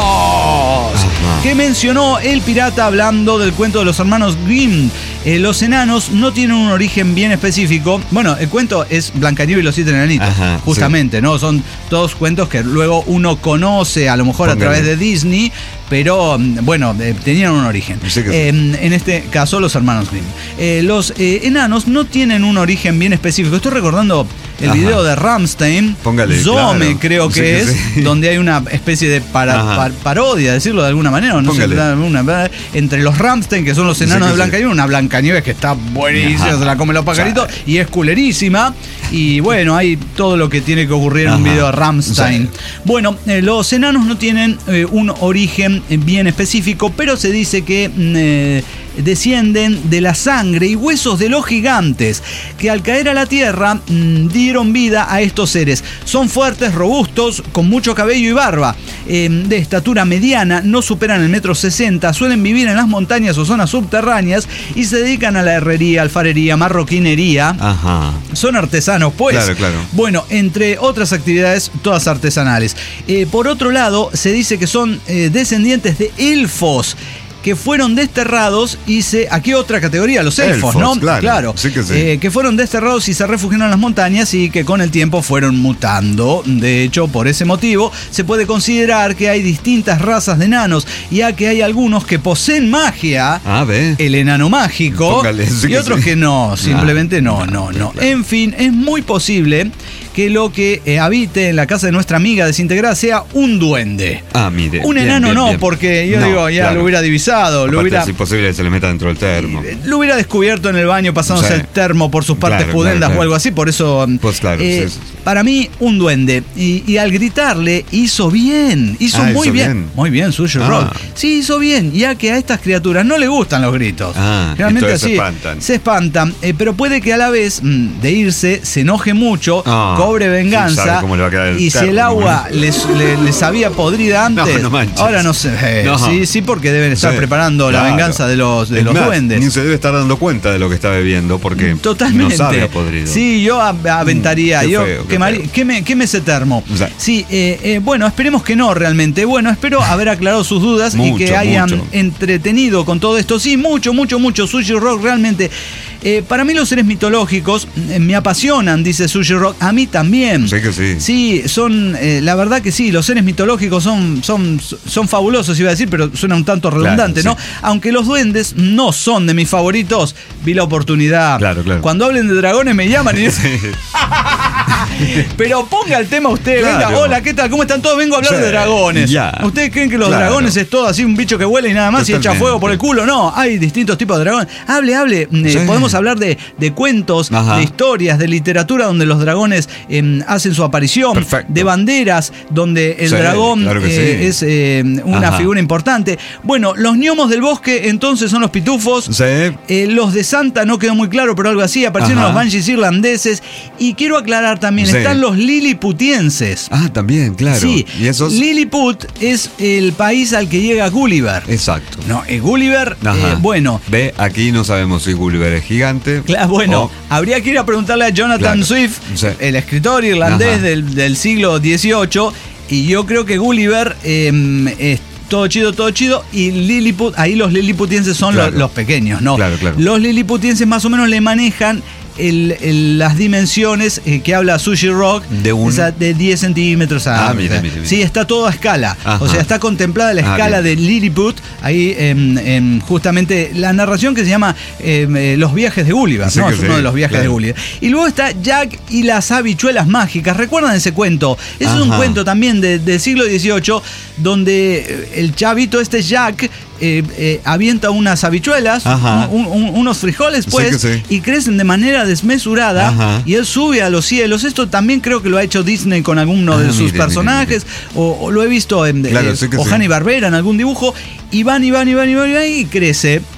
Ajá. Que mencionó el pirata hablando del cuento de los hermanos Grimm. Eh, los enanos no tienen un origen bien específico. Bueno, el cuento es Blancanieves y los siete enanitos. Ajá, justamente, ¿no? Son todos cuentos que luego uno conoce, a lo mejor Póngale. a través de Disney, pero bueno, eh, tenían un origen. Sí que sí. Eh, en este caso, los hermanos Grimm. Eh, los eh, enanos no tienen un origen bien específico. Estoy recordando el Ajá. video de Rammstein, Póngale, Zome, claro. creo Sí que que es, sí. donde hay una especie de para- Ajá. par- parodia, decirlo de alguna manera, o no sé, Póngale. una- entre los Rammstein, que son los Sí enanos que de sí. Blancanieves, una Blancanieves que está buenísima, Ajá. se la comen los pajaritos, y es culerísima. Y bueno, hay todo lo que tiene que ocurrir en un Ajá. video de Rammstein. Sí. Bueno, eh, los enanos no tienen eh, un origen bien específico, pero se dice que mm, eh, descienden de la sangre y huesos de los gigantes, que al caer a la tierra mm, dieron vida a estos seres. Son fuertes, robustos, con mucho cabello y barba, eh, de estatura mediana, no superan el metro sesenta, suelen vivir en las montañas o zonas subterráneas y se dedican a la herrería, alfarería, marroquinería. Ajá. Son artesanos, pues. Claro, claro. Bueno, entre otras actividades, todas artesanales. Eh, por otro lado, se dice que son eh, descendientes de elfos que fueron desterrados y se... Aquí otra categoría, los elfos, Elfos, ¿no? claro, sí que sí. Eh, que fueron desterrados y se refugiaron en las montañas y que con el tiempo fueron mutando. De hecho, por ese motivo, se puede considerar que hay distintas razas de enanos, ya que hay algunos que poseen magia, Ah, ve. el enano mágico, Póngale, sí y que otros sí. que no, simplemente no, no, no. claro. En fin, es muy posible que lo que eh, habite en la casa de nuestra amiga desintegrada sea un duende. Ah, mire. Un bien, enano bien, no, bien. porque yo No, digo, ya claro. lo hubiera divisado, lo Aparte, hubiera, es imposible que se le meta dentro del termo. lo hubiera descubierto en el baño pasándose Sí. el termo por sus partes Claro, pudendas claro, claro. o algo así, por eso... Pues claro, eh, sí, sí, sí. Para mí, un duende. Y, y al gritarle, hizo bien, hizo Ah, muy hizo bien. bien. Muy bien, Sushi Ah. Rock. Sí, hizo bien, ya que a estas criaturas no le gustan los gritos. Ah, Realmente entonces así se espantan. se espantan, eh, pero puede que a la vez mm, de irse se enoje mucho, Ah, cobre sí, venganza, sabe cómo le va a quedar el y si termo, el agua ¿no? les, le- les había podrida antes, No, no manches. ahora no sé. eh, No. Sí, sí, porque deben estar Sí, preparando la claro. venganza de los, de Es los más, duendes. Ni se debe estar dando cuenta de lo que está bebiendo porque Totalmente. no sabe a podrido. Sí, yo a- aventaría. Mm, qué yo feo, qué quemari- feo. queme, queme ese termo. O sea. Sí, eh, eh, bueno, esperemos que no realmente. Bueno, espero haber aclarado sus dudas y Mucho, que hayan mucho. entretenido con todo esto. Sí, mucho, mucho, mucho. Sushi Rock realmente. Eh, para mí los seres mitológicos eh, me apasionan, dice Sushi Rock. A mí también. Sí que sí. Sí, son, eh, la verdad que sí, los seres mitológicos son, son, son fabulosos, iba a decir, pero suena un tanto redundante, Claro, ¿no? sí. Aunque los duendes no son de mis favoritos, vi la oportunidad. Claro, claro. Cuando hablen de dragones me llaman y dicen... Pero ponga el tema usted, Claro. venga, hola, ¿qué tal? ¿Cómo están todos? Vengo a hablar Sí, de dragones. ya. ¿Ustedes creen que los Claro. dragones es todo así, un bicho que huele y nada más y echa Totalmente. fuego por el culo? No, hay distintos tipos de dragones. Hable, hable. Eh, Sí. podemos hablar de, de cuentos, Ajá. de historias, de literatura donde los dragones eh, hacen su aparición, Perfecto. de banderas donde el Sí, dragón claro que eh, sí. es eh, una Ajá. figura importante. Bueno, los gnomos del bosque entonces son los pitufos. Sí. Eh, los de Santa no quedó muy claro, pero algo así. Aparecieron Ajá. los banshees irlandeses. Y quiero aclarar también, Sí. están los liliputienses. Ah, también, claro. Sí, Y esos. Lilliput es el país al que llega Gulliver. Exacto. No, eh, Gulliver, Ajá. eh, bueno, Ve, aquí no sabemos si Gulliver es gigante. Cla- bueno, o- habría que ir a preguntarle a Jonathan Claro. Swift, Sí. el escritor irlandés Ajá. del, del siglo dieciocho, y yo creo que Gulliver eh, es todo chido, todo chido, y Lilliput, ahí los liliputienses son Claro. los, los pequeños, ¿no? Claro, claro. Los liliputienses más o menos le manejan el- el- las dimensiones eh, que habla Sushi Rock, De un- esa de diez centímetros a... Ah, mire, mire, mire. Sí, está todo a escala. Ajá. O sea, está contemplada la Ah, escala bien. de Lilliput, ahí em, em, justamente la narración que se llama em, eh, Los viajes de Gulliver, Sí ¿no? que Es sí, uno de los viajes claro. de Gulliver. Y luego está Jack y las habichuelas mágicas. ¿Recuerdan ese cuento? Ese es un Ajá. cuento también de- del siglo dieciocho, donde eh, el chavito este Jack eh, eh, avienta unas habichuelas, Ajá. un- un- unos frijoles, Sí pues, que sí. y crecen de manera desmesurada, Ajá. y él sube a los cielos. Esto también creo que lo ha hecho Disney con alguno Ah, de sus mire, mire, personajes, O, o lo he visto en Claro, eh, sí que o sí. Hanna-Barbera en algún dibujo, y van y van y van y van y van y crece.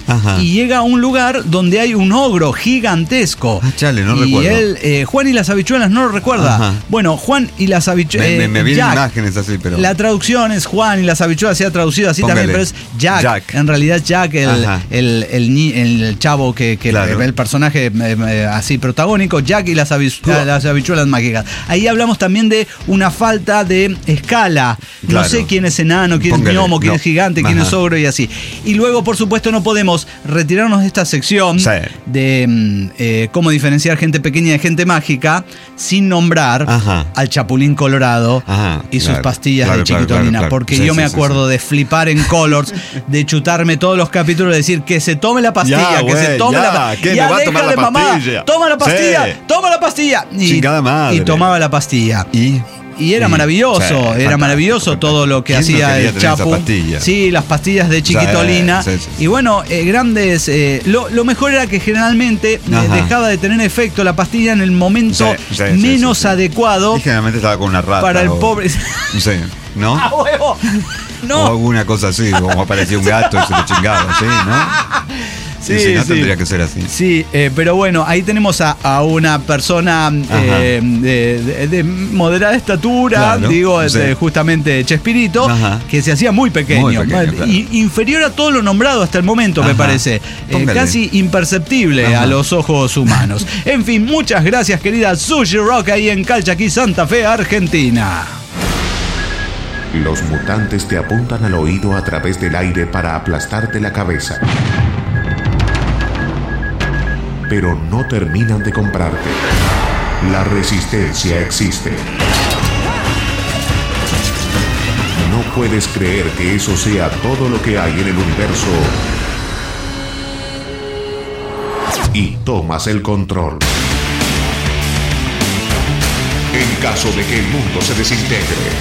Ajá. y llega a un lugar donde hay un ogro gigantesco. Ah, chale, no y recuerdo. él, eh, Juan y las habichuelas, ¿no lo recuerda? Ajá. Bueno, Juan y las habichuelas. Me, me, me eh, vienen Jack. imágenes así, pero... La traducción es Juan y las habichuelas, se ha traducido así Póngale. también, pero es Jack. Jack. En realidad Jack, el, Ajá. el, el, ni- el chavo que, que Claro. el, el personaje eh, eh, así protagónico, Jack y las, habi- Claro. las habichuelas mágicas. Ahí hablamos también de una falta de escala. Claro. No sé quién es enano, quién Póngale. es gnomo, quién No. es gigante, quién Ajá. es ogro y así. Y luego, por supuesto, no podemos retirarnos de esta sección Sí. de mm, eh, cómo diferenciar gente pequeña de gente mágica sin nombrar Ajá. al Chapulín Colorado Ajá, y sus claro. pastillas Claro, de claro, chiquitolina. claro, claro. Porque Sí, yo sí, me sí, acuerdo sí. de flipar en Colors, de chutarme todos los capítulos, de decir que se tome la pastilla, Ya, que se güey, tome ya, la pastilla. ¿qué? Ya, Me va a tomar deja la de mamá, pastilla. toma la pastilla, Sí. toma la pastilla. Y, Chingada madre. y tomaba la pastilla. Y... Y era Sí, maravilloso, sí, era fantástico, maravilloso fantástico. todo lo que ¿Quién no hacía quería el tener esa Chapu. pastilla? Sí, las pastillas de chiquitolina. Sí, sí, sí. Y bueno, eh, grandes. eh, lo, lo mejor era que generalmente eh, Ajá. dejaba de tener efecto la pastilla en el momento Sí, sí, sí, menos sí, sí. adecuado Y generalmente estaba con una rata. para el o- pobre. Sí, ¿no? ¡Ah, huevo! O No. alguna cosa así, como aparecía un gato y se lo chingaba, ¿sí? ¿No? Sí, Y si no, sí. tendría que ser así. Sí, eh, pero bueno, ahí tenemos a, a una persona eh, de, de- de moderada estatura, Claro, digo, sí. de justamente Chespirito, Ajá. que se hacía muy pequeño, Muy pequeño, ¿vale? claro. Y inferior a todo lo nombrado hasta el momento, me Ajá. parece. Eh, Póngale. casi imperceptible Ajá. a los ojos humanos. En fin, muchas gracias, querida Sushi Rock, ahí en Calchaquí, Santa Fe, Argentina. Los mutantes te apuntan al oído a través del aire para aplastarte la cabeza. Pero no terminan de comprarte. La resistencia existe. No puedes creer que eso sea todo lo que hay en el universo. Y tomas el control. En caso de que el mundo se desintegre.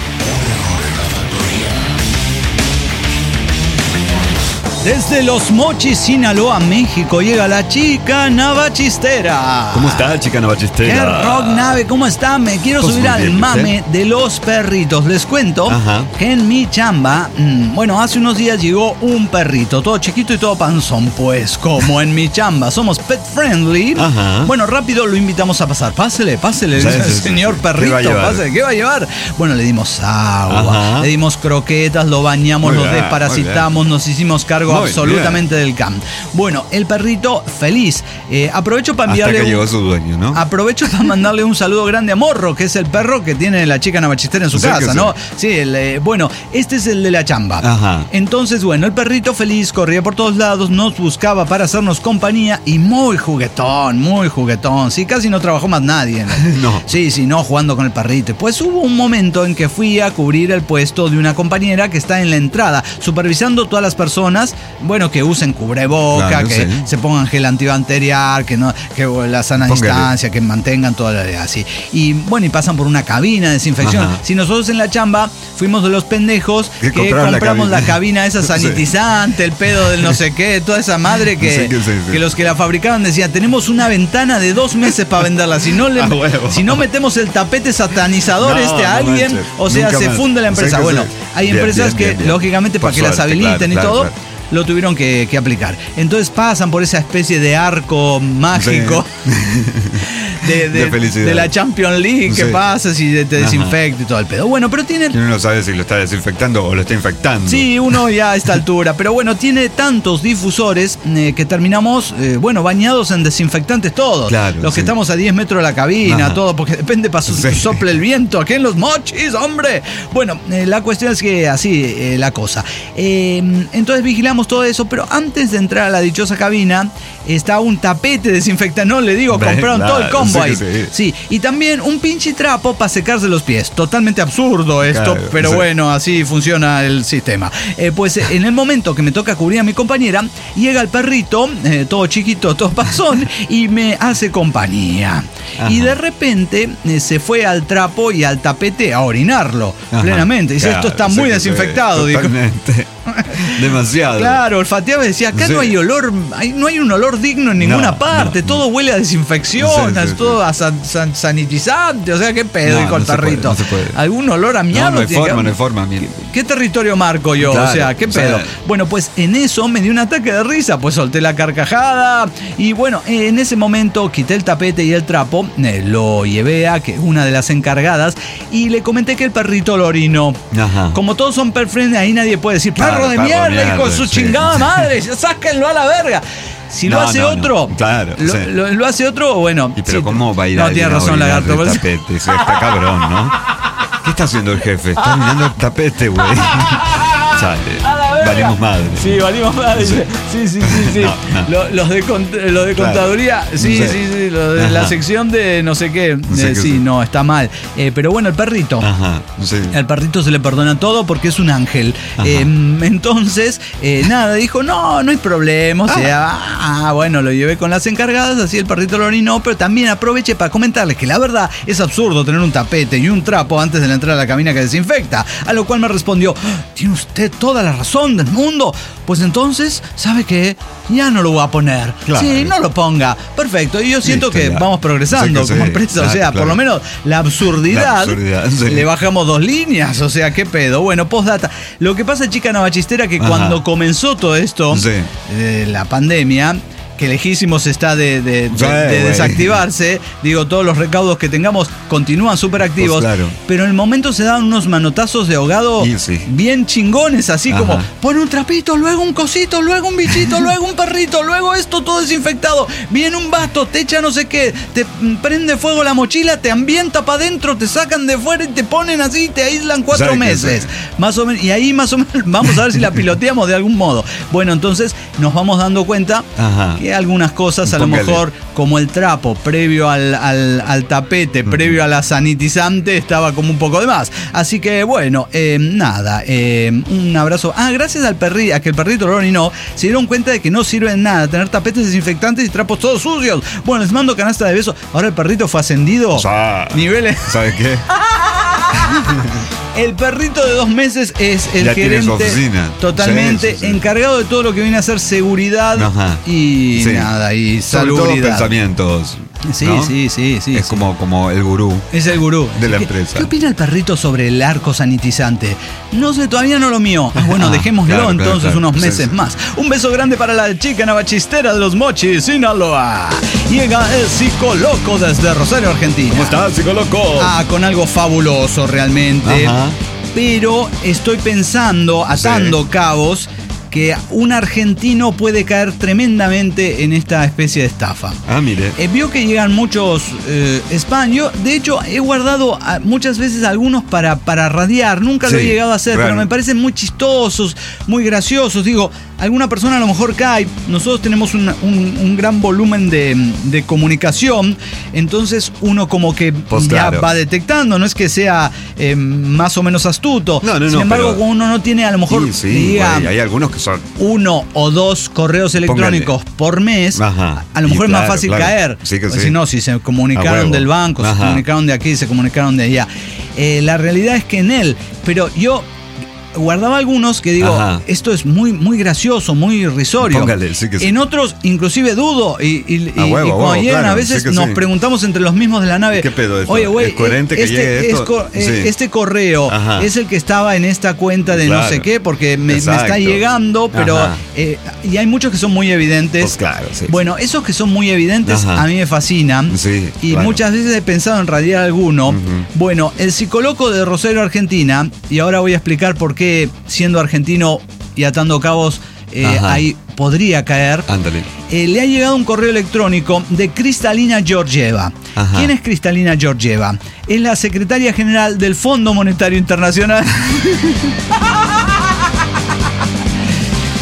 Desde Los Mochis, Sinaloa, México, llega la chica Navachistera. ¿Cómo está, chica ¿Qué Navachistera? rock nave? ¿Cómo está? Me quiero Pues subir muy al bien, mame de los perritos. Les cuento Ajá. que en mi chamba, mm, bueno, hace unos días llegó un perrito, todo chiquito y todo panzón. Pues como en mi chamba somos pet friendly, Ajá. bueno, rápido lo invitamos a pasar. Pásele, pásele, Sí, sí, sí, señor sí. perrito, ¿Qué va a llevar? pásele. ¿Qué va a llevar? Bueno, le dimos agua, Ajá. le dimos croquetas, lo bañamos, Muy lo bien, desparasitamos, nos hicimos cargo Muy absolutamente del camp. Bueno, el perrito feliz. Eh, aprovecho para Hasta enviarle que un- llegó su dueño, ¿no? Aprovecho para mandarle un saludo grande a Morro, que es el perro que tiene la chica Navachistera en su Sí, que casa, sí. ¿no? Sí, el, eh, bueno, este es el de la chamba. Ajá. Entonces, bueno, el perrito feliz corría por todos lados, nos buscaba para hacernos compañía y muy juguetón, muy juguetón. Sí, casi no trabajó más nadie. No. Sí, sí, no, jugando con el perrito. Pues hubo un momento en que fui a cubrir el puesto de una compañera que está en la entrada, supervisando todas las personas, bueno, que usen cubreboca, Claro, que sí. se pongan gel antibacterial, que no, que la sana Póngale. distancia, que mantengan todo así. Y bueno, y pasan por una cabina de desinfección. Ajá. Si nosotros en la chamba fuimos de los pendejos Que que compraron la compramos la cabina. cabina, esa Sí. sanitizante, el pedo del no sé qué, toda esa madre que, Sí, que sí, sí. que los que la fabricaban decían, tenemos una ventana de dos meses para venderla. Si no le, A huevo. si no metemos el tapete satanizador No, este a no alguien, manches. o sea, Nunca se más. funde la Sí, empresa. que Bueno, sí. hay Bien, empresas bien, que, bien, bien. lógicamente, Por para que las suerte, habiliten claro, y claro, todo, claro. lo tuvieron que, que aplicar. Entonces pasan por esa especie de arco mágico de, de- De felicidad. de la Champions League que Sí. pasas y te Ajá. desinfecta y todo el pedo. Bueno, pero tiene... Y uno no sabe si lo está desinfectando o lo está infectando. Sí, uno ya a esta altura, pero bueno, tiene tantos difusores eh, que terminamos, eh, bueno, bañados en desinfectantes todos. Claro, Los que sí. estamos a diez metros de la cabina, Ajá. todo, porque depende para Sí. sople el viento, aquí en Los Mochis, hombre. Bueno, eh, la cuestión es que así eh, la cosa. Eh, entonces vigilamos todo eso, pero antes de entrar a la dichosa cabina, está un tapete desinfectante, no le digo, Ve, compraron todo el claro, combo sí, ahí. sí. Sí, y también un pinche trapo para secarse los pies. Totalmente absurdo esto, Claro, pero sí. bueno, así funciona el sistema. Eh, pues eh, en el momento que me toca cubrir a mi compañera, llega el perrito, eh, todo chiquito, todo pasón, y me hace compañía. Ajá. Y de repente eh, se fue al trapo y al tapete a orinarlo Ajá. plenamente. Dice, Claro, esto está sí muy que sí, desinfectado. Dijo. totalmente. Demasiado. Claro, olfateaba y decía, acá Sí. no hay olor, hay- no hay un olor digno en ninguna No, parte, no, todo huele a desinfección, Sí, a sí, todo a san- san- sanitizante, o sea, qué pedo, No, dijo el no se puede, perrito. no se puede. ¿Algún olor a mierda? No, no hay tiene que forma, haber? no hay forma. mira. ¿Qué territorio marco yo? Claro, o sea, ¿qué o sea, pedo? Bueno, pues en eso me dio un ataque de risa, pues solté la carcajada y bueno, en ese momento quité el tapete y el trapo, eh, lo llevé a que una de las encargadas y le comenté que el perrito lo orinó. Ajá. Como todos son pet friendly, ahí nadie puede decir, Claro, perro de perro de mierda, mierda, hijo de su sí. chingada madre, sáquenlo a la verga. Si lo No, hace no, no. otro, Claro, lo, sí. lo- lo hace otro, bueno. Y pero sí, ¿cómo va a ir No, a tiene razón, lagarto. el tapete? Sí, está cabrón, ¿no? ¿Qué está haciendo el jefe? Está mirando el tapete, güey. Chale. Valimos madre. Sí, valimos madre. Sí, sí, sí, sí. sí. No, no. Lo- Los de, cont- los de Claro. contaduría, sí, Sí. sí, sí. Lo de la Ajá. sección de no sé qué. sé eh, qué sí, es. no, está mal. Eh, pero bueno, el perrito. Ajá, sí. Al perrito se le perdona todo porque es un ángel. Ajá. Eh, entonces, eh, nada, dijo, no, no hay problema. O sea, ah, bueno, lo llevé con las encargadas, así el perrito lo orinó, pero también aproveché para comentarles que la verdad es absurdo tener un tapete y un trapo antes de la entrada a la cabina que desinfecta. A lo cual me respondió, tiene usted toda la razón del mundo. Pues entonces, ¿sabe qué? Ya no lo voy a poner. Claro. Sí, no lo ponga. Perfecto. Y yo siento Listo, que ya. vamos progresando Sí que como sí, empresa. claro, o sea, por claro. lo menos la absurdidad, La absurdidad, sí. le bajamos dos líneas. O sea, qué pedo. Bueno, postdata. Lo que pasa, chica navachistera, que Ajá. cuando comenzó todo esto, Sí. eh, la pandemia, que lejísimos está de, de- de- Sí, de güey. desactivarse. Digo, todos los recaudos que tengamos continúan súper activos. Pues claro. Pero en el momento se dan unos manotazos de ahogado Y sí. bien chingones, así Ajá. como pon un trapito, luego un cosito, luego un bichito, luego un perrito, luego esto todo desinfectado. Viene un vasto, te echa no sé qué, te prende fuego la mochila, te ambienta para adentro, te sacan de fuera y te ponen así y te aíslan cuatro ¿Sabe qué? meses. Sí. Más o menos, y ahí más o menos vamos a ver si la piloteamos de algún modo. Bueno, entonces nos vamos dando cuenta Ajá. que algunas cosas a lo Póngale. mejor, como el trapo previo al, al- al tapete, previo a la sanitizante, estaba como un poco de más. Así que bueno, eh, nada, eh, un abrazo. Ah, gracias al perrito, a que el perrito lo orinó, se dieron cuenta de que no sirve de nada tener tapetes desinfectantes y trapos todos sucios. Bueno, les mando canasta de besos. Ahora el perrito fue ascendido. O sea, Niveles. ¿sabes qué? El perrito de dos meses es el Ya tiene gerente su oficina. totalmente Sí, sí, sí. encargado de todo lo que viene a ser seguridad Ajá. y Sí. nada, y Sobre todo salubridad. pensamientos. Sí, ¿no? sí, sí, sí. Es sí. como, como el gurú. Es el gurú. de la ¿Qué- empresa. ¿Qué opina el perrito sobre el arco sanitizante? No sé, todavía no lo mío. Ah, bueno, Ah, dejémoslo claro, claro, entonces claro. unos Sí, meses sí. más. Un beso grande para la chica navachistera de los Mochis, Sinaloa. Llega el Psicoloco desde Rosario, Argentina. ¿Cómo estás, psicoloco? Ah, con algo fabuloso realmente. Ajá. Pero estoy pensando, atando Sí. cabos, que un argentino puede caer tremendamente en esta especie de estafa. Ah, mire. Eh, vio que llegan muchos eh, spam. Yo, de hecho, he guardado a- muchas veces algunos para, para radiar. Nunca lo he Sí, llegado a hacer, claro. pero me parecen muy chistosos, muy graciosos. Digo, alguna persona a lo mejor cae. Nosotros tenemos una- un, un gran volumen de, de comunicación. Entonces, uno como que Pues ya claro. va detectando. No es que sea eh, más o menos astuto. No, no, Sin no, embargo, pero- cuando uno no tiene a lo mejor Sí, sí, diga, güey, hay algunos que son. uno o dos correos electrónicos por mes, Ajá. a lo Y mejor es más claro, fácil claro. caer. Sí que Porque sí. Si no, si se A comunicaron huevo. del banco, se Ajá. comunicaron de aquí, se comunicaron de allá. Eh, la realidad es que en él, pero yo guardaba algunos que digo, Ajá. esto es muy, muy gracioso, muy irrisorio. Póngale, sí que sí. En otros, inclusive dudo. Y, y- A y- huevo, y a cuando huevo, llegan, claro, a veces sí que nos sí. preguntamos entre los mismos de la nave. ¿Qué pedo esto? Oye, güey, ¿Es coherente que este, llegue esto? es co- eh, Sí. este correo Ajá. es el que estaba en esta cuenta de no Claro. sé qué, porque me, me está Exacto. llegando, pero Ajá. eh, y hay muchos que son muy evidentes. Pues claro, sí. Bueno, esos que son muy evidentes Ajá. a mí me fascinan. Sí, y claro. muchas veces he pensado en radiar alguno. Ujú. Bueno, el psicólogo de Rosario, Argentina, y ahora voy a explicar por qué, siendo argentino y atando cabos, eh, Ajá. ahí podría caer. Ándale. Eh, le ha llegado un correo electrónico de Kristalina Georgieva. Ajá. ¿Quién es Kristalina Georgieva? Es la secretaria general del Fondo Monetario Internacional.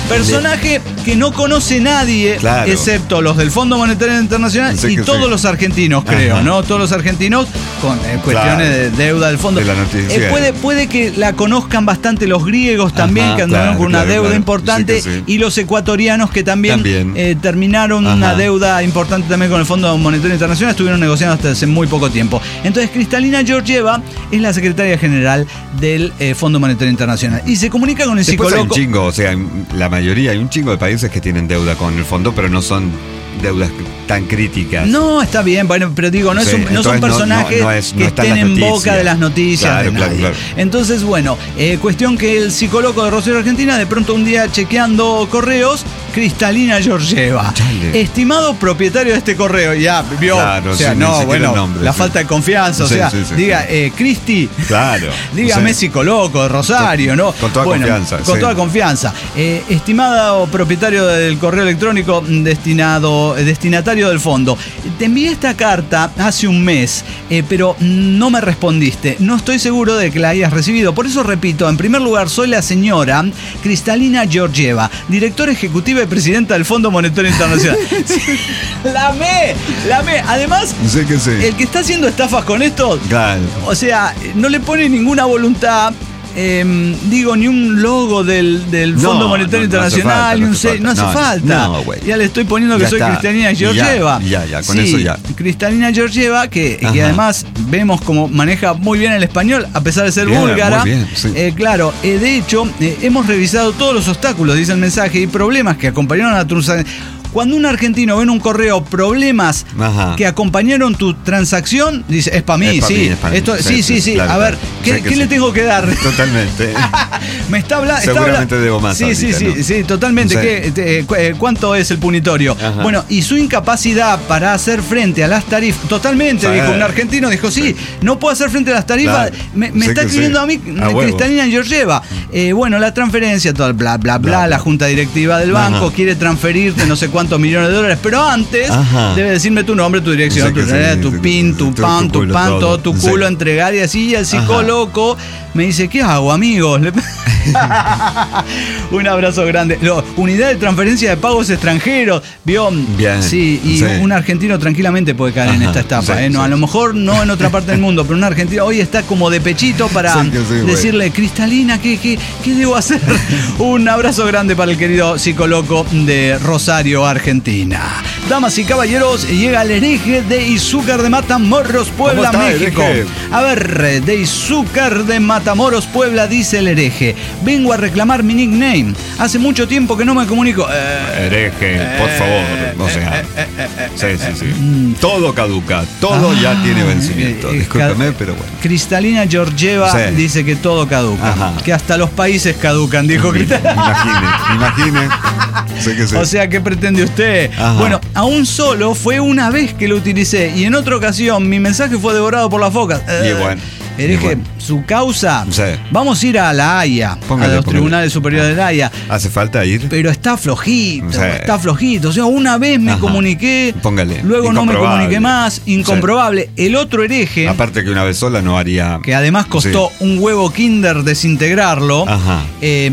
Personaje que no conoce nadie, Claro. excepto los del Fondo Monetario Internacional Sí y que todos sí. los argentinos, creo, Ajá. ¿no? Todos los argentinos con eh, cuestiones Claro. de deuda del fondo. De la noticia. Eh, puede, puede que la conozcan bastante los griegos también, Ajá, que andaron claro, con una claro, deuda claro. importante, Sí que sí. y los ecuatorianos que también, También. eh, terminaron Ajá. una deuda importante también con el Fondo Monetario Internacional, estuvieron negociando hasta hace muy poco tiempo. Entonces, Kristalina Georgieva es la secretaria general del eh, Fondo Monetario Internacional y se comunica con el Después hay un psicólogo. chingo, o sea, en la mayoría, hay un chingo de países que tienen deuda con el fondo, pero no son deudas tan críticas. No, está bien, bueno, pero digo, no, Sí, es un- no entonces son no- personajes no- no es- no que está en estén las en boca noticias. de las noticias Claro, de claro, nadie. claro. Entonces, bueno, eh, cuestión que el psicólogo de Rosario Argentina, de pronto un día chequeando correos, Kristalina Georgieva, Chale. estimado propietario de este correo, ya vio, Claro, o sea, sí, ni no, siquiera bueno, el nombre, la sí. falta de confianza, o Sí, sea, sí, sí. diga, eh, Cristi, Claro. dígame Sí. psicólogo de Rosario, ¿no? Con toda Bueno, confianza, Con sí. toda confianza. Eh, estimado propietario del correo electrónico destinado, eh, destinatario del fondo, te envié esta carta hace un mes, eh, pero no me respondiste. No estoy seguro de que la hayas recibido. Por eso repito, en primer lugar, soy la señora Kristalina Georgieva, directora ejecutiva y presidenta del Fondo Monetario Internacional. Sí, la amé, la amé. Además, Sí que sí. el que está haciendo estafas con esto, Claro. o sea, no le pone ninguna voluntad. eh, digo, ni un logo del, del No, Fondo Monetario no, no hace Internacional, falta, ni no un hace se- no hace falta. falta. No, no, güey. Ya le estoy poniendo que Ya soy está. Kristalina Y ya, Georgieva. y ya, ya, con Sí, eso ya. Kristalina Georgieva, que, que Ajá. además vemos como maneja muy bien el español, a pesar de ser Bien, búlgara. muy bien, sí. Eh, claro, eh, de hecho, eh, hemos revisado todos los obstáculos, dice el mensaje, y problemas que acompañaron a tu transacción. Cuando un argentino ve en un correo problemas Ajá. que acompañaron tu transacción, dice, es para mí, Es pa' sí. mí, es pa' mí. Esto, sí, sí, Sí, sí, sí. claro, a ver, claro. ¿qué, Sé que qué sí. le tengo que dar? Totalmente. Me está hablando. Seguramente debo más Sí, sí, ahorita, sí, ¿no? sí, totalmente. Sí. ¿Qué, te- cu- eh, ¿Cuánto es el punitorio? Ajá. Bueno, y su incapacidad para hacer frente a las tarifas, totalmente, Sí. dijo un argentino, dijo, sí, Sí. no puedo hacer frente a las tarifas. Claro. Me, me Sé está que escribiendo sí. a mí, A huevo. Kristalina Georgieva. Eh, bueno, la transferencia, todo el bla, bla, bla, Bla, bla. la junta directiva del Ajá. banco quiere transferirte no sé cuántos millones de dólares, pero antes Ajá. debe decirme tu nombre, tu dirección, Sí tu, que sí, eh, tu sí, pin, sí, tu tu- pan, tu tu culo, pan, todo todo. tu Sí. culo, entregar y así. Y el Ajá. psicólogo me dice, ¿qué hago, amigos? Le- Un abrazo grande. Lo- unidad de transferencia de pagos extranjeros. ¿Vio? Bien, Sí, y sí. un argentino tranquilamente puede caer en Ajá, esta estafa. sí, ¿eh? No, sí. A lo mejor no en otra parte del mundo, pero un argentino hoy está como de pechito para Sí que sí, güey. decirle, Kristalina, ¿qué, qué, ¿qué debo hacer? Un abrazo grande para el querido psicólogo de Rosario, Argentina. Damas y caballeros, llega el hereje de Izúcar de Matamoros, Puebla, ¿Cómo está, México. hereje? A ver, de Izúcar de Matamoros, Puebla, dice el hereje. Vengo a reclamar mi nickname. Hace mucho tiempo que no me comunico. Eh, Hereje, por favor. O sea. Sí, sí, sí. Todo caduca. Todo Ah, ya tiene vencimiento. eh, Discúlpame, ca- pero bueno. Kristalina Georgieva Sí. dice que todo caduca. Ajá. Que hasta los países caducan, dijo Kristalina. Imagine, imagine. Sé que sí. O sea, ¿qué pretende usted? Ajá. Bueno, aún solo fue una vez que lo utilicé y en otra ocasión mi mensaje fue devorado por las focas. Y Eh, bueno, Hereje, y bueno. su causa. Sí. Vamos a ir a la Haya, Póngale, a los póngale. tribunales superiores de la Haya. ¿Hace falta ir? Pero está flojito, Sí. está flojito. O sea, una vez me Ajá. comuniqué, Póngale. luego no me Incomprobable. comuniqué más, incomprobable. El otro hereje, Aparte que una vez sola no haría. que además costó un huevo kinder desintegrarlo, Ajá. eh,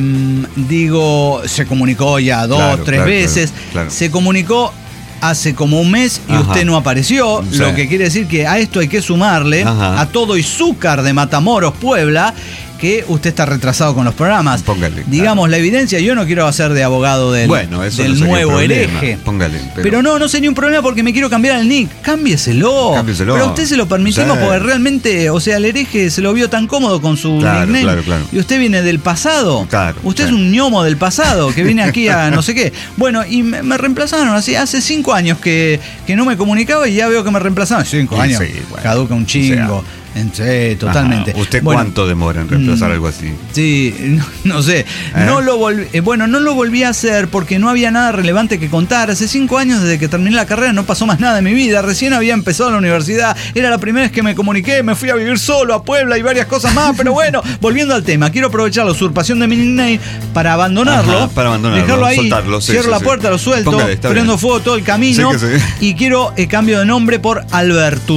digo, se comunicó ya dos, Claro, tres claro, veces, claro, claro. se comunicó hace como un mes y Ajá. usted no apareció, Sí. lo que quiere decir que a esto hay que sumarle Ajá. a todo Izúcar de Matamoros, Puebla, que usted está retrasado con los programas. Póngale, Digamos, claro. la evidencia, yo no quiero hacer de abogado del, Bueno, eso del no sería nuevo problema. hereje. Póngale. Pero, no, no sería un problema porque me quiero cambiar el nick. Cámbieselo. Cámbieselo. Pero a usted se lo permitimos Sí. porque realmente, o sea, el hereje se lo vio tan cómodo con su Claro, nickname. claro, claro. Y usted viene del pasado. Claro, Usted claro. es un ñomo del pasado que viene aquí a no sé qué. Bueno, y me, me reemplazaron así. Hace cinco años que, que no me comunicaba y ya veo que me reemplazaron. Cinco Y años. sí, bueno. Caduca un chingo. Sí, totalmente. Ajá. ¿Usted Bueno, cuánto demora en reemplazar mm, algo así? Sí, no, no sé. No lo volví, eh, bueno, no lo volví a hacer porque no había nada relevante que contar. Hace cinco años desde que terminé la carrera no pasó más nada en mi vida. Recién había empezado la universidad. Era la primera vez que me comuniqué. Me fui a vivir solo a Puebla y varias cosas más. Pero bueno, volviendo al tema, quiero aprovechar la usurpación de mi nickname para abandonarlo. Ajá, para abandonarlo, dejarlo ahí. soltarlo, sí, cierro sí, la sí. puerta, lo suelto. Póngale, está prendo bien. fuego todo el camino. Sí que sí. Y quiero eh, cambio de nombre por Albertus.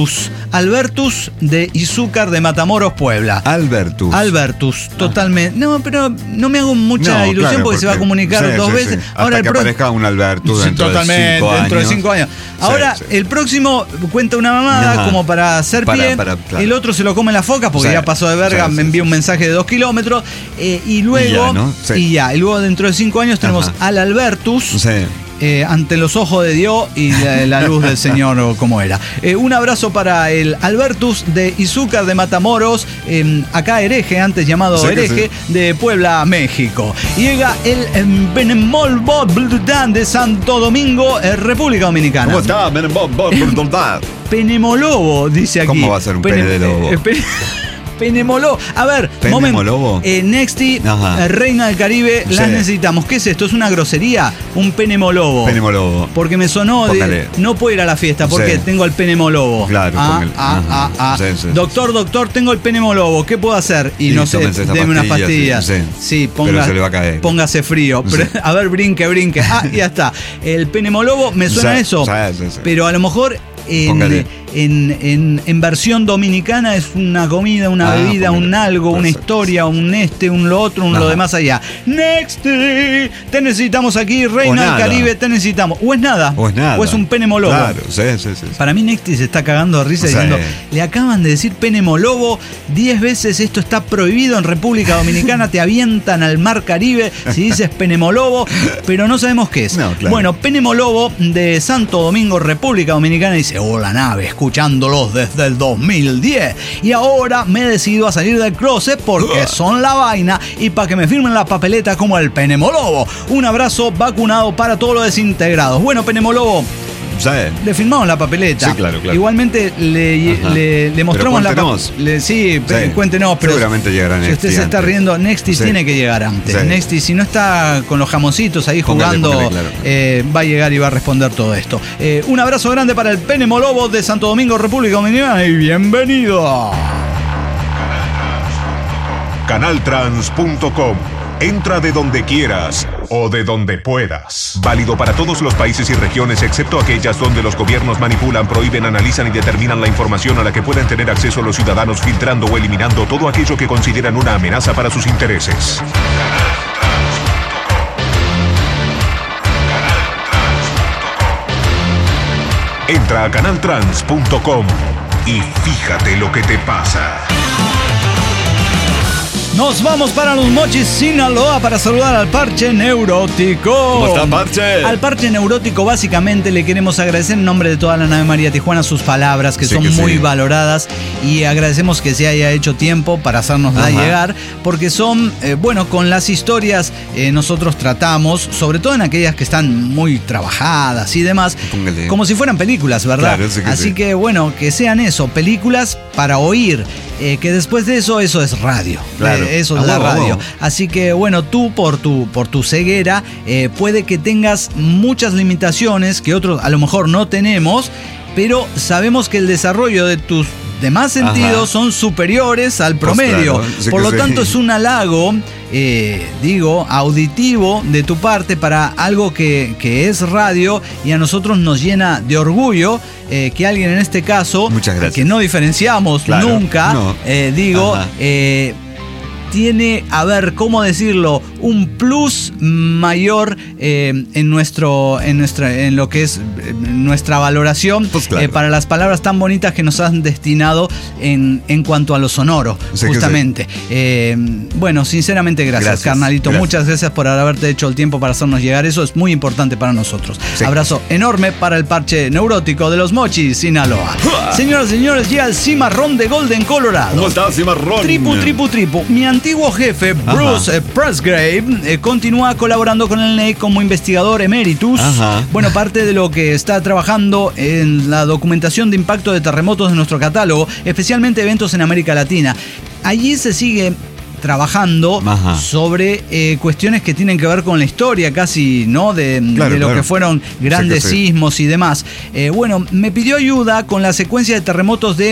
Albertus de Izúcar de Matamoros, Puebla. Albertus. Albertus, totalmente. No, pero no me hago mucha No, ilusión claro, porque, porque se va a comunicar sí, dos sí, veces. sí. Ahora Hasta el que pro... aparezca un Albertus dentro sí, totalmente, de cinco dentro años. de cinco años. Ahora, Sí, sí. el próximo cuenta una mamada. Ajá. Como para hacer Para- pie. para- claro. El otro se lo come la foca porque Sí, ya pasó de verga, sí, me sí, envía sí, un sí. mensaje de dos kilómetros. eh, y luego. Y ya, ¿no? Sí. Y ya. Y luego dentro de cinco años tenemos Ajá. al Albertus. Sí. Eh, ante los ojos de Dios y la, la luz del Señor, o como era. Eh, un abrazo para el Albertus de Izúcar de Matamoros, eh, acá hereje, antes llamado Sí que hereje, de Puebla, México. Llega el eh, Benemol Bob de Santo Domingo, eh, República Dominicana. ¿Cómo está? Men- bo- bo- bo- Penemolobo, dice aquí. ¿Cómo va a ser un pene de lobo? eh, pe- Penemolobo. A ver, Penemolobo. momento. Eh, Nexty, Ajá. eh, Reina del Caribe, las Sí. necesitamos. ¿Qué es esto? ¿Es una grosería? Un penemolobo. Penemolobo. Porque me sonó de. Póngale. No puedo ir a la fiesta porque Sí. tengo el penemolobo. Claro, Ah, póngale. ah, ah, Ajá. ah. Sí, sí, sí, doctor, doctor, tengo el penemolobo. ¿Qué puedo hacer? Y, Y no sé, tómense esta deme unas pastilla, pastillas. sí, sí. Sí, ponga, Pero se le va a caer. Póngase frío. Sí. Pero, a ver, brinque, brinque. Ah, ya está. El penemolobo, me suena Sí, eso. sí, sí, sí. Pero a lo mejor. En, Póngale. en, en, en versión dominicana es una comida, una Ah, bebida, póngale. un algo, una Perfecto. historia, un este, un lo otro, un Ajá. lo demás allá. Next, te necesitamos aquí, O Reina del nada. Caribe, te necesitamos. O es nada. O es nada. O es un penemolobo. Claro, sí, sí, sí. Para mí Nexti se está cagando de risa Sí. diciendo, le acaban de decir penemolobo diez veces, esto está prohibido en República Dominicana, te avientan al mar Caribe si dices penemolobo, pero no sabemos qué es. No, claro. Bueno, Penemolobo de Santo Domingo, República Dominicana, dice, hola nave, escuchándolos desde el dos mil diez y ahora me decido a salir del closet porque son la vaina y para que me firmen la papeleta como el Penemolobo. Un abrazo vacunado para todos los desintegrados. Bueno, Penemolobo, Sí. le firmamos la papeleta. Sí, claro, claro. Igualmente le, Ajá. le, le mostramos Pero la cuéntenos. papeleta. Sí, pe- Sí. cuéntenos, pero Seguramente llegará si Nexti usted se está antes. riendo, Nexti Sí. tiene que llegar antes. Sí. Nexti, si no está con los jamoncitos ahí Póngale, jugando, póngale, claro. eh, va a llegar y va a responder todo esto. Eh, un abrazo grande para el Penemolobo de Santo Domingo, República Dominicana, y bienvenido. Canaltrans punto com. Entra de donde quieras o de donde puedas. Válido para todos los países y regiones excepto aquellas donde los gobiernos manipulan, prohíben, analizan y determinan la información a la que pueden tener acceso los ciudadanos, filtrando o eliminando todo aquello que consideran una amenaza para sus intereses. Entra a canaltrans punto com y fíjate lo que te pasa. Nos vamos para los Mochis, Sinaloa, para saludar al Parche Neurótico. ¿Cómo está, Parche? Al Parche Neurótico, básicamente, le queremos agradecer en nombre de toda la nave María Tijuana sus palabras, que Sí son que muy sí. valoradas, y agradecemos que se haya hecho tiempo para hacernosla Ajá. llegar, porque son, eh, bueno, con las historias eh, nosotros tratamos, sobre todo en aquellas que están muy trabajadas y demás, Póngale. como si fueran películas, ¿verdad? Claro, sí que Así sí. que, bueno, que sean eso, películas para oír, eh, que después de eso, eso es radio. Claro. Eh, eso A es la huevo, a radio. huevo. Así que bueno, tú por tu, por tu ceguera eh, puede que tengas muchas limitaciones que otros a lo mejor no tenemos, pero sabemos que el desarrollo de tus demás sentidos Ajá. son superiores al promedio. claro, sí por que lo sí. tanto es un halago, eh, digo, auditivo de tu parte para algo que, que es radio y a nosotros nos llena de orgullo eh, que alguien en este caso, Muchas gracias. que no diferenciamos Claro, nunca, no. eh, digo, Ajá. eh, tiene, a ver, ¿cómo decirlo? Un plus mayor eh, en nuestro, en nuestra, en lo que es eh, nuestra valoración Pues claro. eh, para las palabras tan bonitas que nos han destinado en, en cuanto a lo sonoro, Sí que justamente. Eh, bueno, sinceramente, gracias, Gracias, carnalito. gracias. Muchas gracias por haberte hecho el tiempo para hacernos llegar. Eso es muy importante para nosotros. Sí. Abrazo enorme para el Parche Neurótico de los Mochis, Sinaloa. Señoras y señores, llega el cimarrón de Golden, Colorado. ¿Cómo está, Cimarrón? Tripu, tripu, tripu. Mi antiguo jefe, Bruce eh, Presgrave, eh, continúa colaborando con el N E I como investigador emeritus. Ajá. Bueno, parte de lo que está trabajando en la documentación de impacto de terremotos de nuestro catálogo, especialmente eventos en América Latina. Allí se sigue trabajando Ajá. sobre eh, cuestiones que tienen que ver con la historia casi, ¿no? De, Claro, de lo claro. que fueron grandes Sí que sí. sismos y demás. Eh, bueno, me pidió ayuda con la secuencia de terremotos de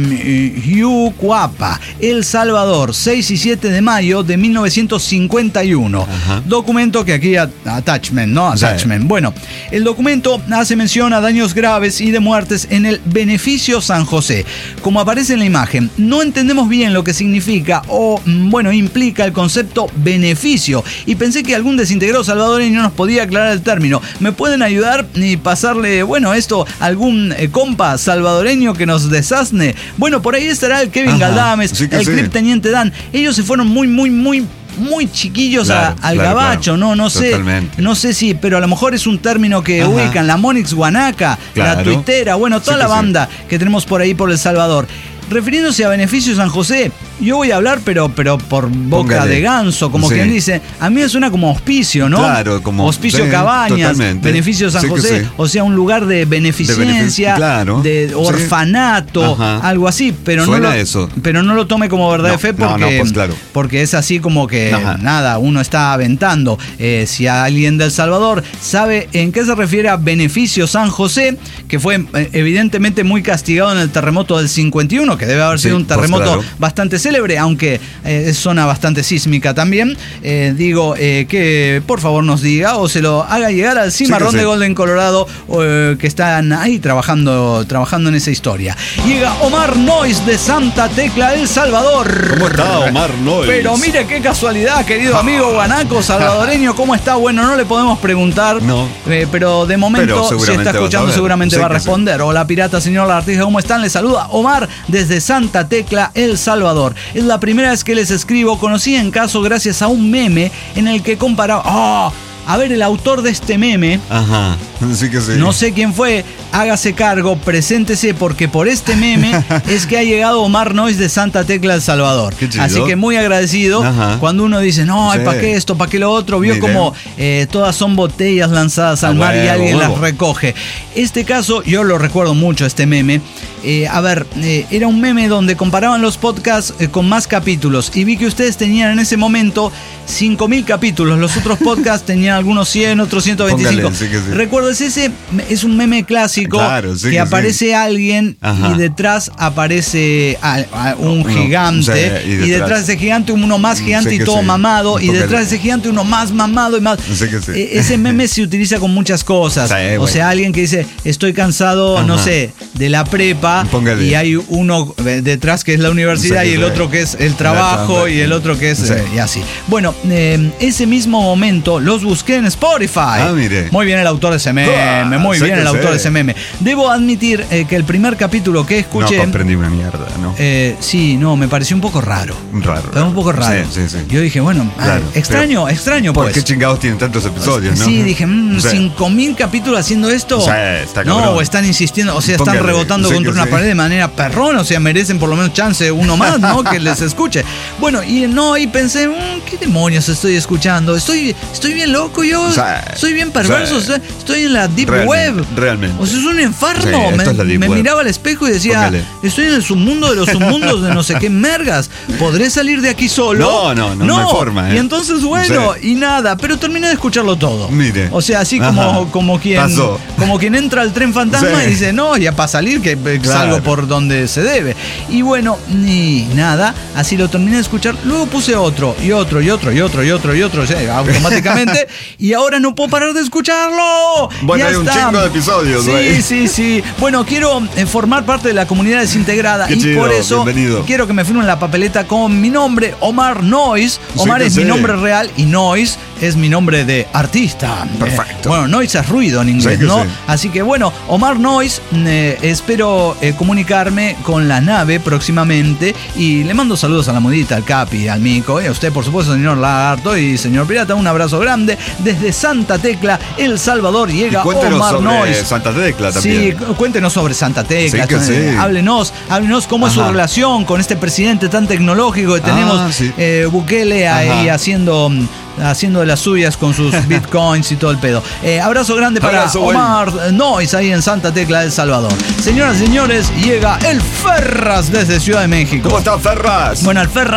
mm, Huachuapa, El Salvador, seis y siete de mayo de mil novecientos cincuenta y uno. Ajá. Documento que aquí, at- attachment, ¿no? Sí. Attachment. Bueno, el documento hace mención a daños graves y de muertes en el Beneficio San José. Como aparece en la imagen, no entendemos bien lo que significa o, mm, bueno, implica el concepto beneficio. Y pensé que algún desintegrado salvadoreño nos podía aclarar el término. ¿Me pueden ayudar y pasarle, bueno, esto a algún eh, compa salvadoreño que nos desasne? Bueno, por ahí estará el Kevin Ajá, Galdames, sí que el sí. Crip Teniente Dan. Ellos se fueron muy, muy, muy... muy chiquillos Claro, a- al claro, gabacho, claro. no, no sé, Totalmente. no sé si, pero a lo mejor es un término que Ajá. ubican, la Monix Guanaca, la Claro. Tuitera, bueno, toda Sí la que sí. banda que tenemos por ahí por El Salvador. Refiriéndose a Beneficio San José, yo voy a hablar, pero, pero por boca Póngale. de ganso, como Sí. quien dice, a mí me suena como hospicio, ¿no? Claro, como- Hospicio sí, Cabañas, totalmente. Beneficio San Sí que José, sí. o sea, un lugar de beneficencia, benefic- claro. de Sí. orfanato, Ajá. algo así, pero no, Suena lo, eso. pero no lo tome como verdad No, de fe no, porque, no, pues claro. porque es así como que Ajá. nada, uno está aventando. Eh, si alguien de El Salvador sabe en qué se refiere a Beneficio San José, que fue eh, evidentemente muy castigado en el terremoto del cincuenta y uno, que debe haber Sí, sido un pues terremoto claro. bastante célebre, aunque eh, es zona bastante sísmica también, eh, digo eh, que por favor nos diga o se lo haga llegar al Cimarrón Sí que de sí. Golden Colorado, eh, que están ahí trabajando, trabajando en esa historia. Llega Omar Nois de Santa Tecla, El Salvador. ¿Cómo está Omar Nois? Pero mire qué casualidad, querido amigo guanaco salvadoreño, ¿cómo está? Bueno, no le podemos preguntar, No. eh, pero de momento, Pero si seguramente está va a escuchando, saber. seguramente Sí va a que sí. responder. Hola, pirata, señor Lagartija, ¿cómo están? Les saluda Omar desde Santa Tecla, El Salvador. Es la primera vez que les escribo. Conocí en caso gracias a un meme en el que comparaba... ¡Oh! A ver, el autor de este meme... Ajá, sí que sí. No sé quién fue, hágase cargo, preséntese, porque por este meme es que ha llegado Omar Nois de Santa Tecla, El Salvador. Qué chido. Así que muy agradecido. Ajá. Cuando uno dice, no, Sí. ¿para qué esto? ¿Para qué lo otro? Vio Mire. como eh, todas son botellas lanzadas al A mar y huevo, alguien huevo. las recoge. Este caso, yo lo recuerdo mucho, este meme. Eh, a ver, eh, era un meme donde comparaban los podcasts eh, con más capítulos y vi que ustedes tenían en ese momento cinco mil capítulos. Los otros podcasts tenían algunos cien, otros ciento veinticinco. Póngale, sí que sí. Recuerdo, es ese, es un meme clásico Claro, sí que, que aparece sí. alguien Ajá. y detrás aparece a- a un Uno, gigante o sea, y, y detrás, detrás- de ese gigante uno más gigante Sí y que todo sí. mamado y Póngale. detrás de ese gigante uno más mamado y más. Sí que sí. E- Ese meme se utiliza con muchas cosas. Sí, o güey. sea, alguien que dice, estoy cansado, no Ajá. sé, de la prepa Póngale. y hay uno detrás que es la universidad Sí que y el sí. otro que es el trabajo trabajo. y el otro que es Sí. eh, y así. Bueno, eh, ese mismo momento los busqué en Spotify. Ah, mire. Muy bien el autor de ese meme, Ah, muy sé bien que el autor sé. de ese meme. Debo admitir eh, que el primer capítulo que escuché... No comprendí una mierda, ¿no? eh, sí, no, me pareció un poco raro. Raro. Fue un poco raro. Sí, sí, sí. Yo dije, bueno, ah, Claro, extraño, pero extraño ¿Por pues. qué chingados tienen tantos episodios, no? Sí, dije, mm, O sea, cinco mil capítulos haciendo esto. O sea, está no, cabrón. o están insistiendo, o sea, están Póngale, rebotando sí contra que una sí. pared de manera perrona, o sea, merecen por lo menos chance uno más, ¿no? Que les escuche. Bueno, y no, y pensé, mm, ¿qué demonios estoy escuchando? Estoy, estoy bien loco yo, O sea, soy bien perverso, o sea, estoy, estoy en la deep realmente, web. realmente. O sea, es un infarno. Sí, esto me es la deep me web. miraba al espejo y decía, Póngale. estoy en el submundo de los submundos de no sé qué mergas. ¿Podré salir de aquí solo? No, no, no, no hay forma, ¿eh? Y entonces, bueno, Sí. y nada, pero terminé de escucharlo todo. Mire. O sea, así Ajá. como, como quien Pasó. como quien entra al tren fantasma Sí. y dice, no, ya para salir que eh, Claro. salgo por donde se debe. Y bueno, ni nada, así lo terminé de escuchar. Luego puse otro, y otro, y otro, y otro, y otro, y otro, o sea, automáticamente. Y ahora no puedo parar de escucharlo. Bueno, Ya hay un está. chingo de episodios, Sí, güey. sí, sí. Bueno, quiero eh, formar parte de la comunidad desintegrada Qué y chido, por eso bienvenido. quiero que me firmen la papeleta con mi nombre, Omar Nois. Omar que es mi sí. nombre real y Nois es mi nombre de artista. Perfecto. Eh, bueno, Nois es ruido en inglés, Sí que ¿no? sí. Así que bueno, Omar Nois, eh, espero eh, comunicarme con la nave próximamente y le mando saludos a la mudita, al Capi, al Mico, y a usted, por supuesto, señor Lagarto y señor Pirata. Un abrazo grande desde Santa Tecla, El Salvador. Y Llega cuéntenos Omar sobre Nois. Santa Tecla Sí, también. cu- cuéntenos sobre Santa Tecla. Sí que eh, sí. Háblenos, háblenos cómo es su Ajá. relación con este presidente tan tecnológico que tenemos, Ah, sí. eh, Bukele ahí Ajá. haciendo, mm, haciendo de las suyas con sus bitcoins y todo el pedo. Eh, abrazo grande para Abrazo, güey. Omar Nois ahí en Santa Tecla, El Salvador. Señoras y señores, llega el Ferras desde Ciudad de México. ¿Cómo está, Ferras? Bueno, el Ferras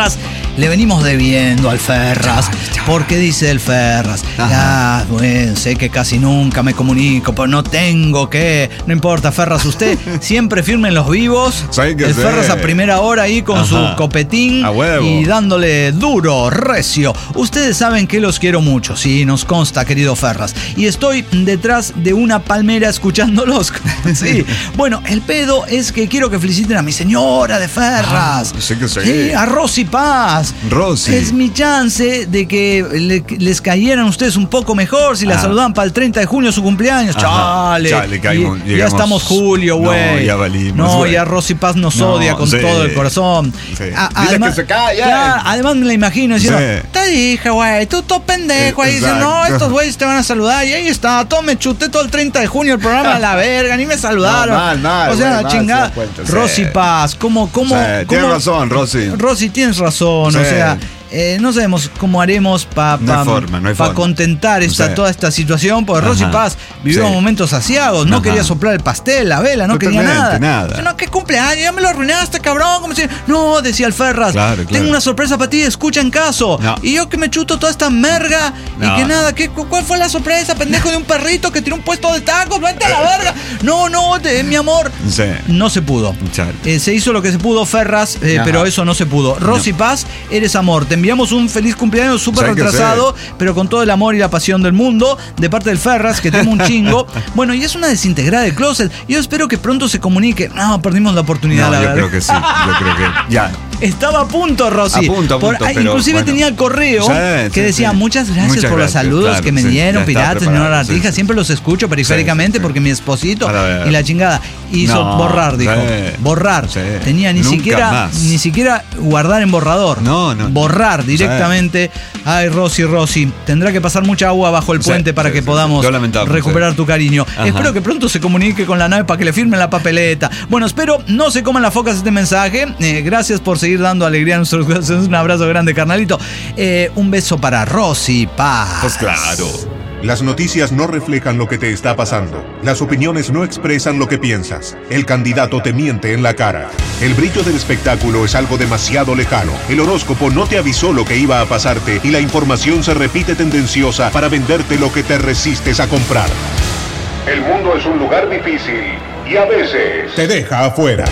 le venimos debiendo al Ferraz. Porque dice el Ferraz, ah, bueno, sé que casi nunca me comunico, pero no tengo que. No importa, Ferraz, usted siempre firme en los vivos. El Ferraz a primera hora ahí con Ajá. su copetín y dándole duro, recio. Ustedes saben que los quiero mucho, sí, nos consta, querido Ferraz. Y estoy detrás de una palmera escuchándolos. Sí. Bueno, el pedo es que quiero que feliciten a mi señora de Ferraz. Ah, sí que sí. Sí, a Rosy Paz. Rosy. Es mi chance de que le, les cayeran ustedes un poco mejor si la ah. saludan para el treinta de junio, su cumpleaños. Ajá. Chale. Chale, caímos, y, ya estamos julio, güey. No, ya valimos. No, güey. ya Rosy Paz nos no, odia con sí. todo el corazón. Sí. A, además, que se calla. Claro, además me la imagino diciendo, sí. te dije, güey, tú todo pendejo. Ahí dicen, no, estos güeyes te van a saludar. Y ahí está, todo me chuté todo el treinta de junio el programa a la verga, ni me saludaron. No, mal, mal, o sea, güey, chingada. mal, cuenta, Rosy sí. Paz, ¿cómo, cómo, sí, cómo? Tienes razón, Rosy. Rosy, tienes razón, sí. o sea. Eh, no sabemos cómo haremos para pa, no no pa contentar esta, sí. toda esta situación, porque Rosy Paz vivió sí. momentos asiagos, no Ajá. quería soplar el pastel, la vela, no Totalmente, quería nada. nada. No, ¿qué cumpleaños? Ya me lo arruinaste, cabrón. Como si... No, decía el Ferraz, claro, claro. tengo una sorpresa para ti, escucha en caso. No. Y yo que me chuto toda esta merga no. y que nada, ¿qué, ¿cuál fue la sorpresa, pendejo de un perrito que tiró un puesto de tacos? ¡Vete a la verga! No, no, de, mi amor. Sí. No se pudo. Eh, se hizo lo que se pudo, Ferraz, eh, pero eso no se pudo. Rosy no. Paz, eres amor. Te enviamos un feliz cumpleaños súper retrasado, pero con todo el amor y la pasión del mundo, de parte del Ferraz, que temo un chingo. Bueno, y es una desintegrada de closet. Yo espero que pronto se comunique. No, perdimos la oportunidad, no, la yo verdad. creo que sí, yo creo que ya. Estaba a punto, Rosy. A punto, a punto, por, pero, inclusive bueno. tenía el correo sí, que sí, decía, sí. muchas gracias muchas por gracias, los saludos claro, que me sí, dieron, pirata, señora Lagartija. Sí, siempre los escucho periféricamente sí, sí. porque mi esposito y la chingada hizo no, borrar, dijo. Sí, borrar. Sí. Tenía ni Nunca siquiera más. ni siquiera guardar en borrador. No, no. Borrar directamente. Sí. Ay, Rosy, Rosy, tendrá que pasar mucha agua bajo el puente sí, para sí, que sí, podamos recuperar sí. tu cariño. Ajá. Espero que pronto se comunique con la nave para que le firmen la papeleta. Bueno, espero no se coman las focas este mensaje. Eh, gracias por seguir dando alegría a nuestros corazones. Un abrazo grande, carnalito. Eh, un beso para Rosy Paz. Pues claro. Las noticias no reflejan lo que te está pasando. Las opiniones no expresan lo que piensas. El candidato te miente en la cara. El brillo del espectáculo es algo demasiado lejano. El horóscopo no te avisó lo que iba a pasarte y la información se repite tendenciosa para venderte lo que te resistes a comprar. El mundo es un lugar difícil y a veces te deja afuera.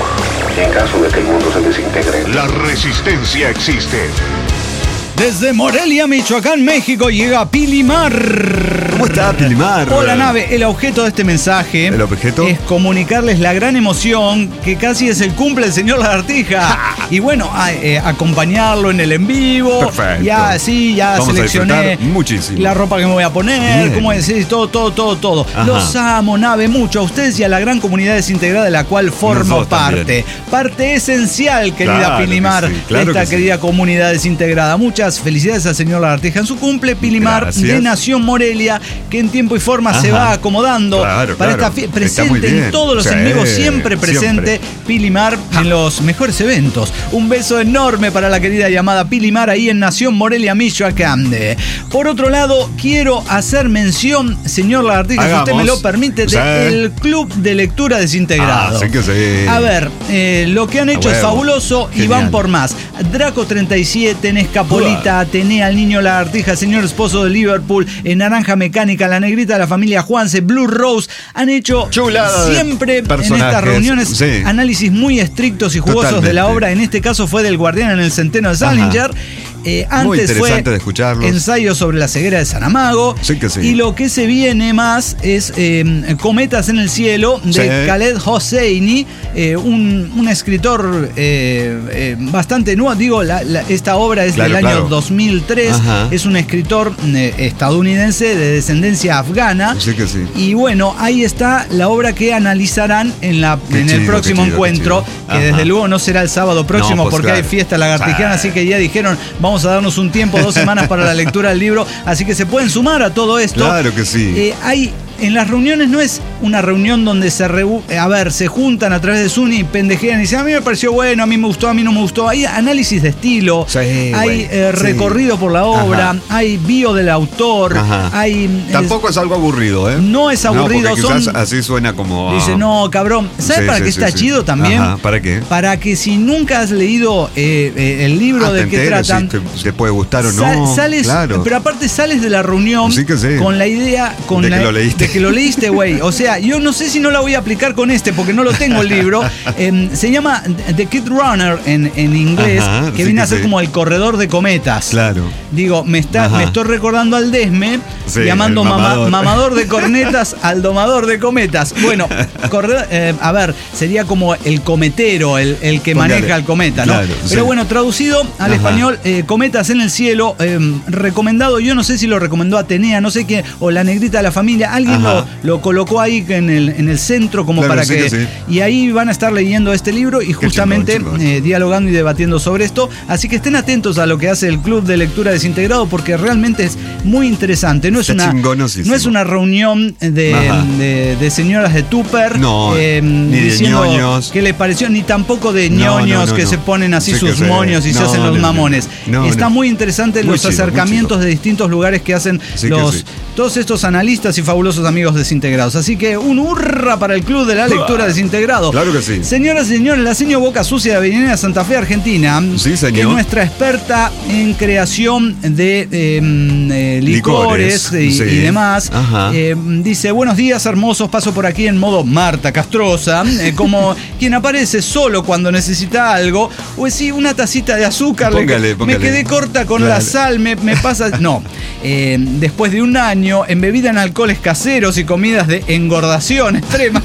En caso de que el mundo se desintegre, la resistencia existe. Desde Morelia, Michoacán, México, llega Pilimar. ¿Cómo está, Pilimar? Hola, nave. El objeto de este mensaje ¿El objeto? es comunicarles la gran emoción que casi es el cumple del señor Lagartija. Y bueno, a, eh, acompañarlo en el en vivo. Perfecto. Ya, sí, ya Vamos seleccioné muchísimo. la ropa que me voy a poner, Bien. cómo decir, todo, todo, todo, todo. Ajá. Los amo, nave, mucho a ustedes y a la gran comunidad desintegrada de la cual formo Nosotros parte. También. Parte esencial, querida Claro Pilimar, que sí, claro de esta que sí. querida comunidad desintegrada. Muchas felicidades al señor Lagartija en su cumple. Pilimar Gracias. de Nación Morelia, que en tiempo y forma Ajá. se va acomodando Claro, para claro. esta fiesta. Está muy Presente en bien. todos los Sí, enemigos, siempre presente. siempre. Pilimar en los mejores eventos. Un beso enorme para la querida llamada Pilimar ahí en Nación Morelia, Michoacán. Por otro lado, quiero hacer mención, señor Lagartija, Hagamos. si usted me lo permite, Sí. del Club de Lectura Desintegrado. Ah, sí que sí. A ver, eh, lo que han hecho A es huevo. fabuloso y Genial. van por más. Draco treinta y siete, Nescapolita, Atenea, el niño Lagartija, señor esposo de Liverpool, en Naranja Mecánica, la negrita de la familia Juanse, Blue Rose, han hecho Chulada de siempre en personajes. estas reuniones Sí. análisis muy estrictos y jugosos Totalmente. de la obra. En este caso fue del Guardián en el Centeno de Salinger. Eh, Muy antes interesante fue de escucharlos. ensayo sobre la ceguera de Saramago. Sí que sí. Y lo que se viene más es eh, Cometas en el cielo de Sí. Khaled Hosseini, eh, un, un escritor eh, eh, bastante nuevo. Digo, la, la, esta obra es Claro, del año claro. dos mil tres. Ajá. Es un escritor eh, estadounidense de descendencia afgana. Sí que sí. Y bueno, ahí está la obra que analizarán en, la, Qué en chido, el próximo qué chido, encuentro, qué chido. que Ajá. desde luego no será el sábado próximo No, pues porque claro. hay fiesta lagartijana, Sí. así que ya dijeron, vamos a darnos un tiempo, dos semanas para la lectura del libro, así que se pueden sumar a todo esto. Claro que sí. Eh, hay en las reuniones no es una reunión donde se reú- a ver, se juntan a través de Zoom y pendejean y dicen, a mí me pareció bueno, a mí me gustó, a mí no me gustó. Hay análisis de estilo, Sí, hay güey, eh, sí. recorrido por la obra, Ajá. hay bio del autor, Ajá. hay... Tampoco es algo aburrido, ¿eh? No es aburrido, No, porque quizás son- así suena como... Dice, no, cabrón. ¿Sabes Sí, para sí, qué sí, está sí. chido también? Ajá, ¿para qué? Para que si nunca has leído eh, eh, el libro Ah, de te qué enteres tratan, si te, te puede gustar o sal- no. sales, claro. pero aparte sales de la reunión Sí que sí. con la idea con De la- que lo leíste. de que lo leíste, güey. O sea, yo no sé si no la voy a aplicar con este porque no lo tengo el libro. Eh, se llama The Kid Runner en, en inglés, Ajá, que sí viene que a ser sí. como el corredor de cometas. Claro. Digo, me está, Ajá. me estoy recordando al Desme, Sí, llamando el mama- mamador. mamador de cornetas al domador de cometas. Bueno, corredor, eh, a ver, sería como el cometero, el, el que Póngale. maneja el cometa, ¿no? Claro, Pero sí. bueno, traducido al Ajá. español, eh, Cometas en el cielo, eh, recomendado, yo no sé si lo recomendó Atenea, no sé qué, o la negrita de la familia, alguien lo, Ajá. lo colocó ahí en el, en el centro como Claro, para sí que... que sí. Y ahí van a estar leyendo este libro y Qué justamente chingón, chingón. eh, dialogando y debatiendo sobre esto. Así que estén atentos a lo que hace el Club de Lectura Desintegrado porque realmente es muy interesante. No es, Está una, chingonosísimo. no es una reunión de, Ajá. de, de señoras de Tupper No, eh, ni de diciendo ñoños. qué les pareció, ni tampoco de No, no, ñoños no, que no. se ponen así Sí que sus sí. moños y se No, hacen los no, no. mamones. No, Está no. muy interesante Muy los chido, muy acercamientos chido. de distintos lugares que hacen Sí que los sí. todos estos analistas y fabulosos amigos desintegrados. Así que un hurra para el Club de la Lectura Desintegrado. Claro que sí. Señoras y señores, la señor Boca Sucia de Avenida Santa Fe, Argentina, Sí, señor. que es nuestra experta en creación de eh, eh, licores, Licores, y, sí. y demás, Ajá. eh, dice, buenos días hermosos, paso por aquí en modo Marta Castrosa, eh, como quien aparece solo cuando necesita algo, o sí, una tacita de azúcar, le- Póngale, póngale. me quedé corta con Claro. la sal, me, me pasa... No, eh, después de un año embebida en alcoholes caseros y comidas de engordación extrema.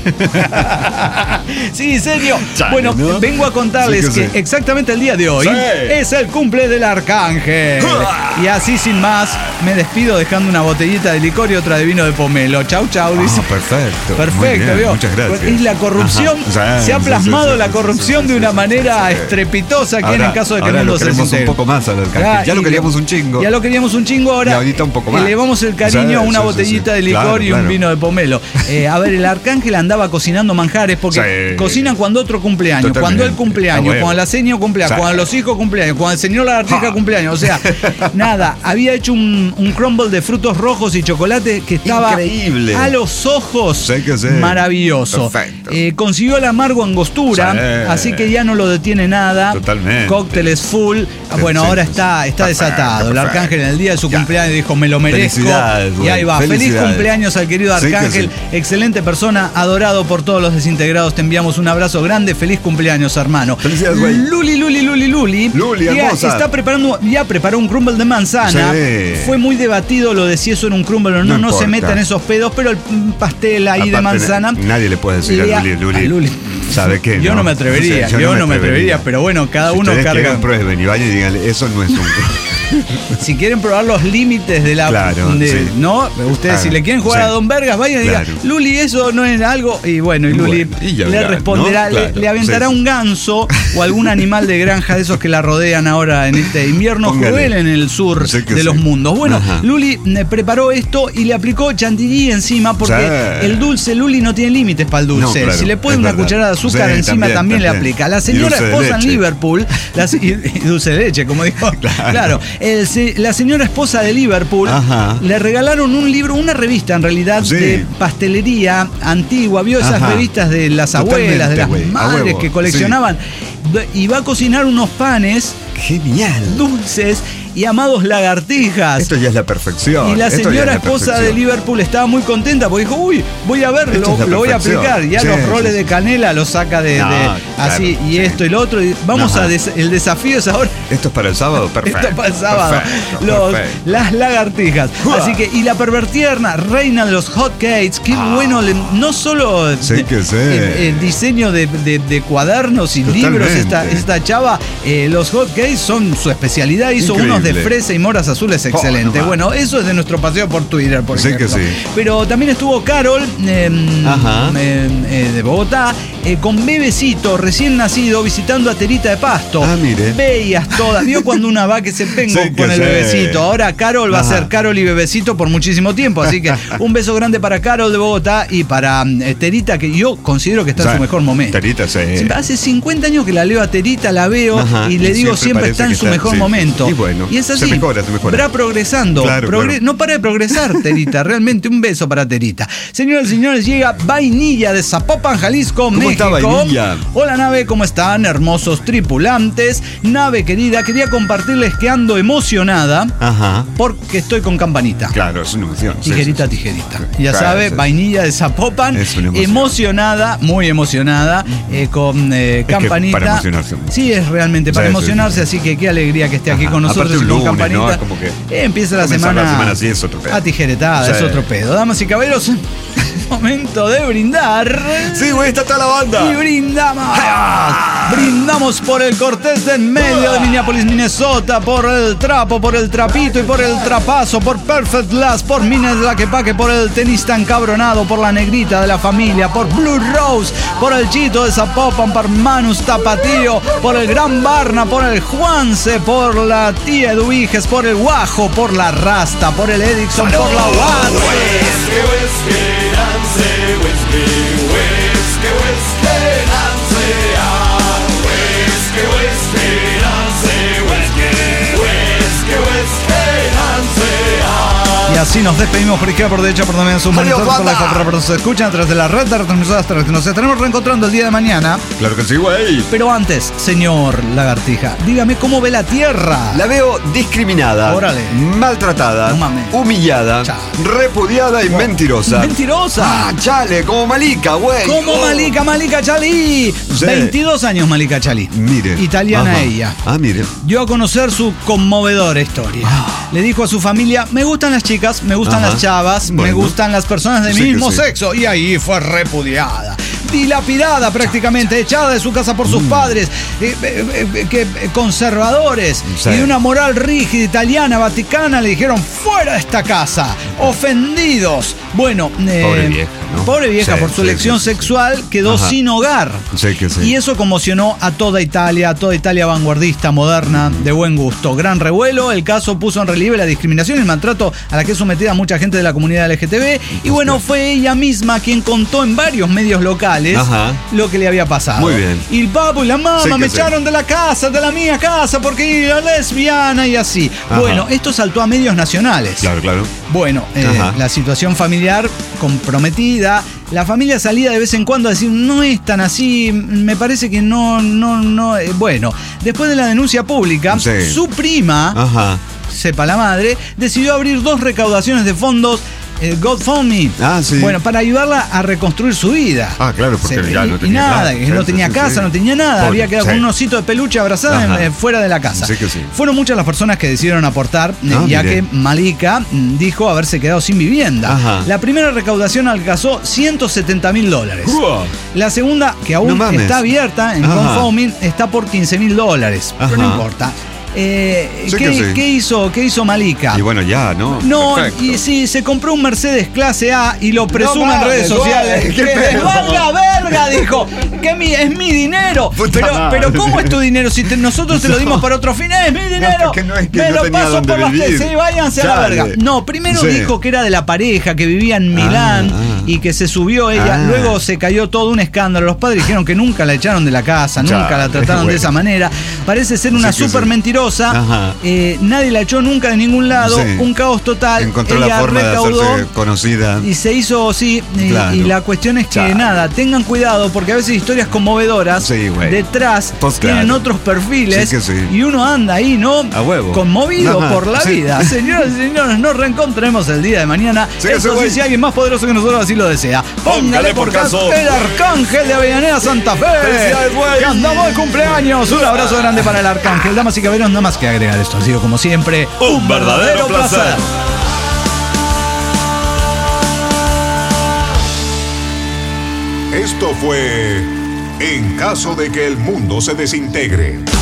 Sí, serio. Chale, Bueno, ¿no? vengo a contarles Sí que que sí. exactamente el día de hoy Sí. es el cumple del Arcángel. Y así sin más, me despido dejando una botellita de licor y otra de vino de pomelo. Chau, chau, dice. Ah, perfecto. Muy Perfecto, bien, ¿vio? muchas gracias. Es la corrupción, Ajá. Sí, se ha sí, plasmado sí, sí, la sí, corrupción sí, de sí, una sí, manera sí, sí. estrepitosa aquí en Ahora- el caso de que el ahora mundo lo se queremos un desintegre. poco más al Arcángel. Ya, Ya lo y- queríamos un chingo. Ya lo queríamos un chingo Y ahora. ahorita un poco más. Elevamos el cariño a Sí, una sí, sí, botellita sí. de licor Claro, y un claro. vino de pomelo. Eh, a ver, el Arcángel andaba cocinando manjares porque Sí. cocinan cuando otro cumpleaños, Totalmente. cuando él cumpleaños, A huevo. cuando la seño cumpleaños, Sí. cuando los hijos cumpleaños, cuando el señor Lagartija Ja. cumpleaños. O sea, nada, había hecho un, un crumble de frutos rojos y chocolate que estaba Increíble. a los ojos Sí que sí. maravilloso. Perfecto. Eh, consiguió el amargo angostura, Sí. así que ya no lo detiene nada. Totalmente. Cócteles full. Ah, Sí, Bueno, sí, ahora sí. está, está Perfecto, desatado. El perfecto. Arcángel en el día de su Ya. cumpleaños dijo, me lo merezco. Felicidades, Y güey. ahí va. Feliz Felicidades. cumpleaños al querido Sí que Arcángel. sí. Excelente persona, adorado por todos los desintegrados. Te enviamos un abrazo grande. Feliz cumpleaños, hermano. Felicidades, güey. Luli, Luli, Luli, Luli. Luli, ya hermosa. está preparando, ya preparó un crumble de manzana. Sí. Fue muy debatido lo de si eso era un crumble o no. No No, se importa. metan esos pedos, pero el mm, pastel ahí de Aparte, manzana. Nadie le puede decir le a ha- Luli, Luli. a Luli. ¿Sabe qué? Yo no me atrevería, O sea, yo no me atrevería, pero bueno, cada si uno ustedes carga. quieren, prueben y vayan y díganle, eso no es un... Si quieren probar los límites de la. Claro, de- sí. ¿no? Ustedes, Ah, si le quieren jugar sí. a Don Vergas, vayan y digan, Claro. Luli, eso no es algo. Y bueno, y Luli Bueno, y ya le verán, responderá, ¿no? le- Claro, le, aventará sí, sí. un ganso o algún animal de granja de esos que la rodean ahora en este invierno Póngale. cruel en el sur Sí que de sí. los mundos. Bueno, Ajá. Luli eh, preparó esto y le aplicó chantilly encima porque Sí. el dulce, Luli no tiene límites para el dulce. No, claro, si le pone es una verdad. cucharada de azúcar Sí, encima también, también, le también. aplica. La Y señora dulce de esposa en leche. Liverpool, la se- y, y dulce de leche, como dijo. Claro. Claro. El se- la señora esposa de Liverpool Ajá. le regalaron un libro, una revista en realidad Sí. de pastelería antigua. Vio esas Ajá. revistas de las Totalmente, abuelas, de las güey, a madres huevo, que coleccionaban. Y va a cocinar unos panes Genial. dulces y amados lagartijas. Esto ya es la perfección. Y la Esto ya es señora la esposa de perfección. Liverpool estaba muy contenta porque dijo, uy, voy a ver, Esto lo, es la lo voy a perfección. aplicar. Ya Sí, los sí, roles sí. de canela los saca de, No, de- claro, así y sí. esto y lo otro. Y vamos Ajá. a des- el desafío es ahora. Esto es para el sábado, perfecto. Esto para el sábado. Perfecto, Los- perfecto. las lagartijas. Uah. Así que, y la pervertierna reina de los hot cakes. Qué Ah. bueno, le- no solo Sí que sí. el, el diseño de, de- de cuadernos y Totalmente. libros, esta, esta chava, eh, los hot cakes son su especialidad. Hizo Increíble. unos de fresa y moras azules excelente. Oh, no bueno, eso es de nuestro paseo por Twitter, por Sí ejemplo. que sí. Pero también estuvo Carol eh, Ajá. eh, eh, de Bogotá eh, con bebecito recién nacido visitando a Terita de Pasto. Ah, mire. Veías todas. Vio cuando una va que se pengó Sí que con el sí. bebecito. Ahora Carol va Ajá. a ser Carol y bebecito por muchísimo tiempo. Así que un beso grande para Carol de Bogotá y para eh, Terita, que yo considero que está O sea, en su mejor momento. Terita, sí. Hace cincuenta años que la leo a Terita, la veo Ajá, y le y digo siempre siempre parece está en que su está- mejor sí. momento. Y bueno, y es así. se mejora, se mejora. Va progresando. Claro, Progre- claro. No para de progresar, Terita. Realmente un beso para Terita. Señoras y señores, llega Vainilla de Zapopan, Jalisco, ¿Cómo México. está Vainilla? Hola, nave, ¿cómo están? Hermosos tripulantes. Nave querida, quería compartirles que ando emocionada Ajá. porque estoy con campanita. Claro, es una emoción. sí, Tijerita, sí, sí. tijerita. Ya Claro, sabe, sí. Vainilla de Zapopan, Es una emoción. emocionada, muy emocionada, eh, con eh, que campanita. para emocionarse. Sí, es realmente para Sí, sí, emocionarse, sí, sí. así que qué alegría que esté aquí Ajá. con nosotros Aparte y un con lunes, campanita. ¿no? Es como que Eh, empieza la comenzar semana, la semana así es otro pedo. atijeretada, Sí. es otro pedo. Damas y caballeros, momento de brindar. Sí, güey, está toda la banda. Y brindamos. Brindamos por el Cortés de en medio de Minneapolis, Minnesota, por el trapo, por el trapito y por el trapazo, por Perfect Glass, por Mines La Quepaque, por el tenista encabronado, por la negrita de la familia, por Blue Rose, por el Chito de Zapopan, por Manus Tapatío, por el Gran Barna, por el Juanse, por la tía Eduiges, por el Guajo, por la Rasta, por el Edison, por la Guante. Y así nos despedimos por izquierda, por derecha, por también sus Adiós, monitores, por la banda. por se escuchan a través de la red de retransmisoras terrestres. Nos estaremos reencontrando el día de mañana. Claro que sí, güey. Pero antes, señor Lagartija, dígame cómo ve la Tierra. La veo discriminada, Órale. maltratada, No mames. humillada, Chale. repudiada y mentirosa. Mentirosa. Ah, chale, como Malika, güey. Como Oh. Malika, Malika Chalí. Sí. veintidós años Malika Chalí. Mire. Italiana Ajá. ella. Ah, mire. Dio a conocer su conmovedora historia. Le dijo a su familia, me gustan las chicas, me gustan Ajá. las chavas, me Bueno. gustan las personas de Sí mi que mismo sí. sexo. Y ahí fue repudiada. Dilapidada prácticamente, echada de su casa por Mm. sus padres, eh, eh, eh, que, eh, conservadores, Sí. y de una moral rígida italiana, vaticana, le dijeron, fuera de esta casa, ofendidos. Bueno, eh, Pobre vieja, ¿no? pobre vieja, Sí, por su sí, elección sí, sí. sexual, quedó Ajá. sin hogar. Sí que sí. Y eso conmocionó a toda Italia, a toda Italia vanguardista, moderna, de buen gusto. Gran revuelo, el caso puso en relieve la discriminación y el maltrato a la que es sometida mucha gente de la comunidad L G T B. Y bueno, fue ella misma quien contó en varios medios locales Ajá. lo que le había pasado. Muy bien. Y el papo y la mamá Sí que me sí. echaron de la casa, de la mía casa, porque era lesbiana y así. Ajá. Bueno, esto saltó a medios nacionales. Claro, claro. Bueno, eh, Ajá. la situación familiar comprometida. La familia salía de vez en cuando a decir, no es tan así, me parece que no, no, no. eh, Bueno, después de la denuncia pública, Sí. su prima, Ajá. sepa la madre, decidió abrir dos recaudaciones de fondos. Eh, GoFundMe. Ah, sí. Bueno, para ayudarla a reconstruir su vida. Ah, claro, porque Se- ya y- no y tenía nada, nada. que Sí, no sí, tenía sí, casa, sí. no tenía nada, Pobre, había quedado sí. con un osito de peluche abrazada en- Ajá. eh, fuera de la casa. Sí que sí. Fueron muchas las personas que decidieron aportar, eh, Ah, ya mire. que Malika mm, dijo haberse quedado sin vivienda. Ajá. La primera recaudación alcanzó ciento setenta mil dólares. Uah. La segunda, que aún No mames. está abierta en Ajá. GoFundMe, está por quince mil dólares. Pero no Ajá. importa. Eh, Sí ¿qué, que sí. qué hizo, ¿Qué hizo Malika? Y bueno, ya, ¿no? No, Perfecto. y sí, se compró un Mercedes clase A y lo presume en mames, redes sociales. güey, qué ¡Que pedo. valga verga! Dijo. Que mi, es mi dinero. Puta Pero, madre. pero ¿cómo es tu dinero? Si te- nosotros te lo dimos para otro fin, es mi dinero. que no es que Me no lo tenía paso dónde por las que vivir. sí, váyanse a la Chale. verga. No, primero Sí. dijo que era de la pareja, que vivía en Milán ah. y que se subió ella. Ah. Luego se cayó todo un escándalo. Los padres dijeron que nunca la echaron de la casa, nunca Chale, la trataron de bueno. esa manera. Parece ser una Sí que súper sí. mentirosa. Ajá. Eh, nadie la echó nunca de ningún lado. Sí. Un caos total. Encontró Ella la forma recaudó de hacerse conocida. y se hizo, sí, y, Claro. y la cuestión es que Chale. nada, tengan cuidado porque a veces historias conmovedoras Sí, güey. detrás Pues tienen claro. otros perfiles Sí que sí. y uno anda ahí, ¿no? A huevo. Conmovido Ajá, por la sí. vida. Señoras y señores, nos reencontraremos el día de mañana. Sí que sí, Eso sí, güey. si alguien más poderoso que nosotros así lo desea. Póngale por caso el Arcángel de Avellaneda Santa Fe. Felicidades, güey. Que andamos de cumpleaños. Un abrazo grande para el Arcángel. Damas y caballeros, nada más que agregar esto. Ha sido como siempre Un verdadero placer. Esto fue En caso de que el mundo se desintegre.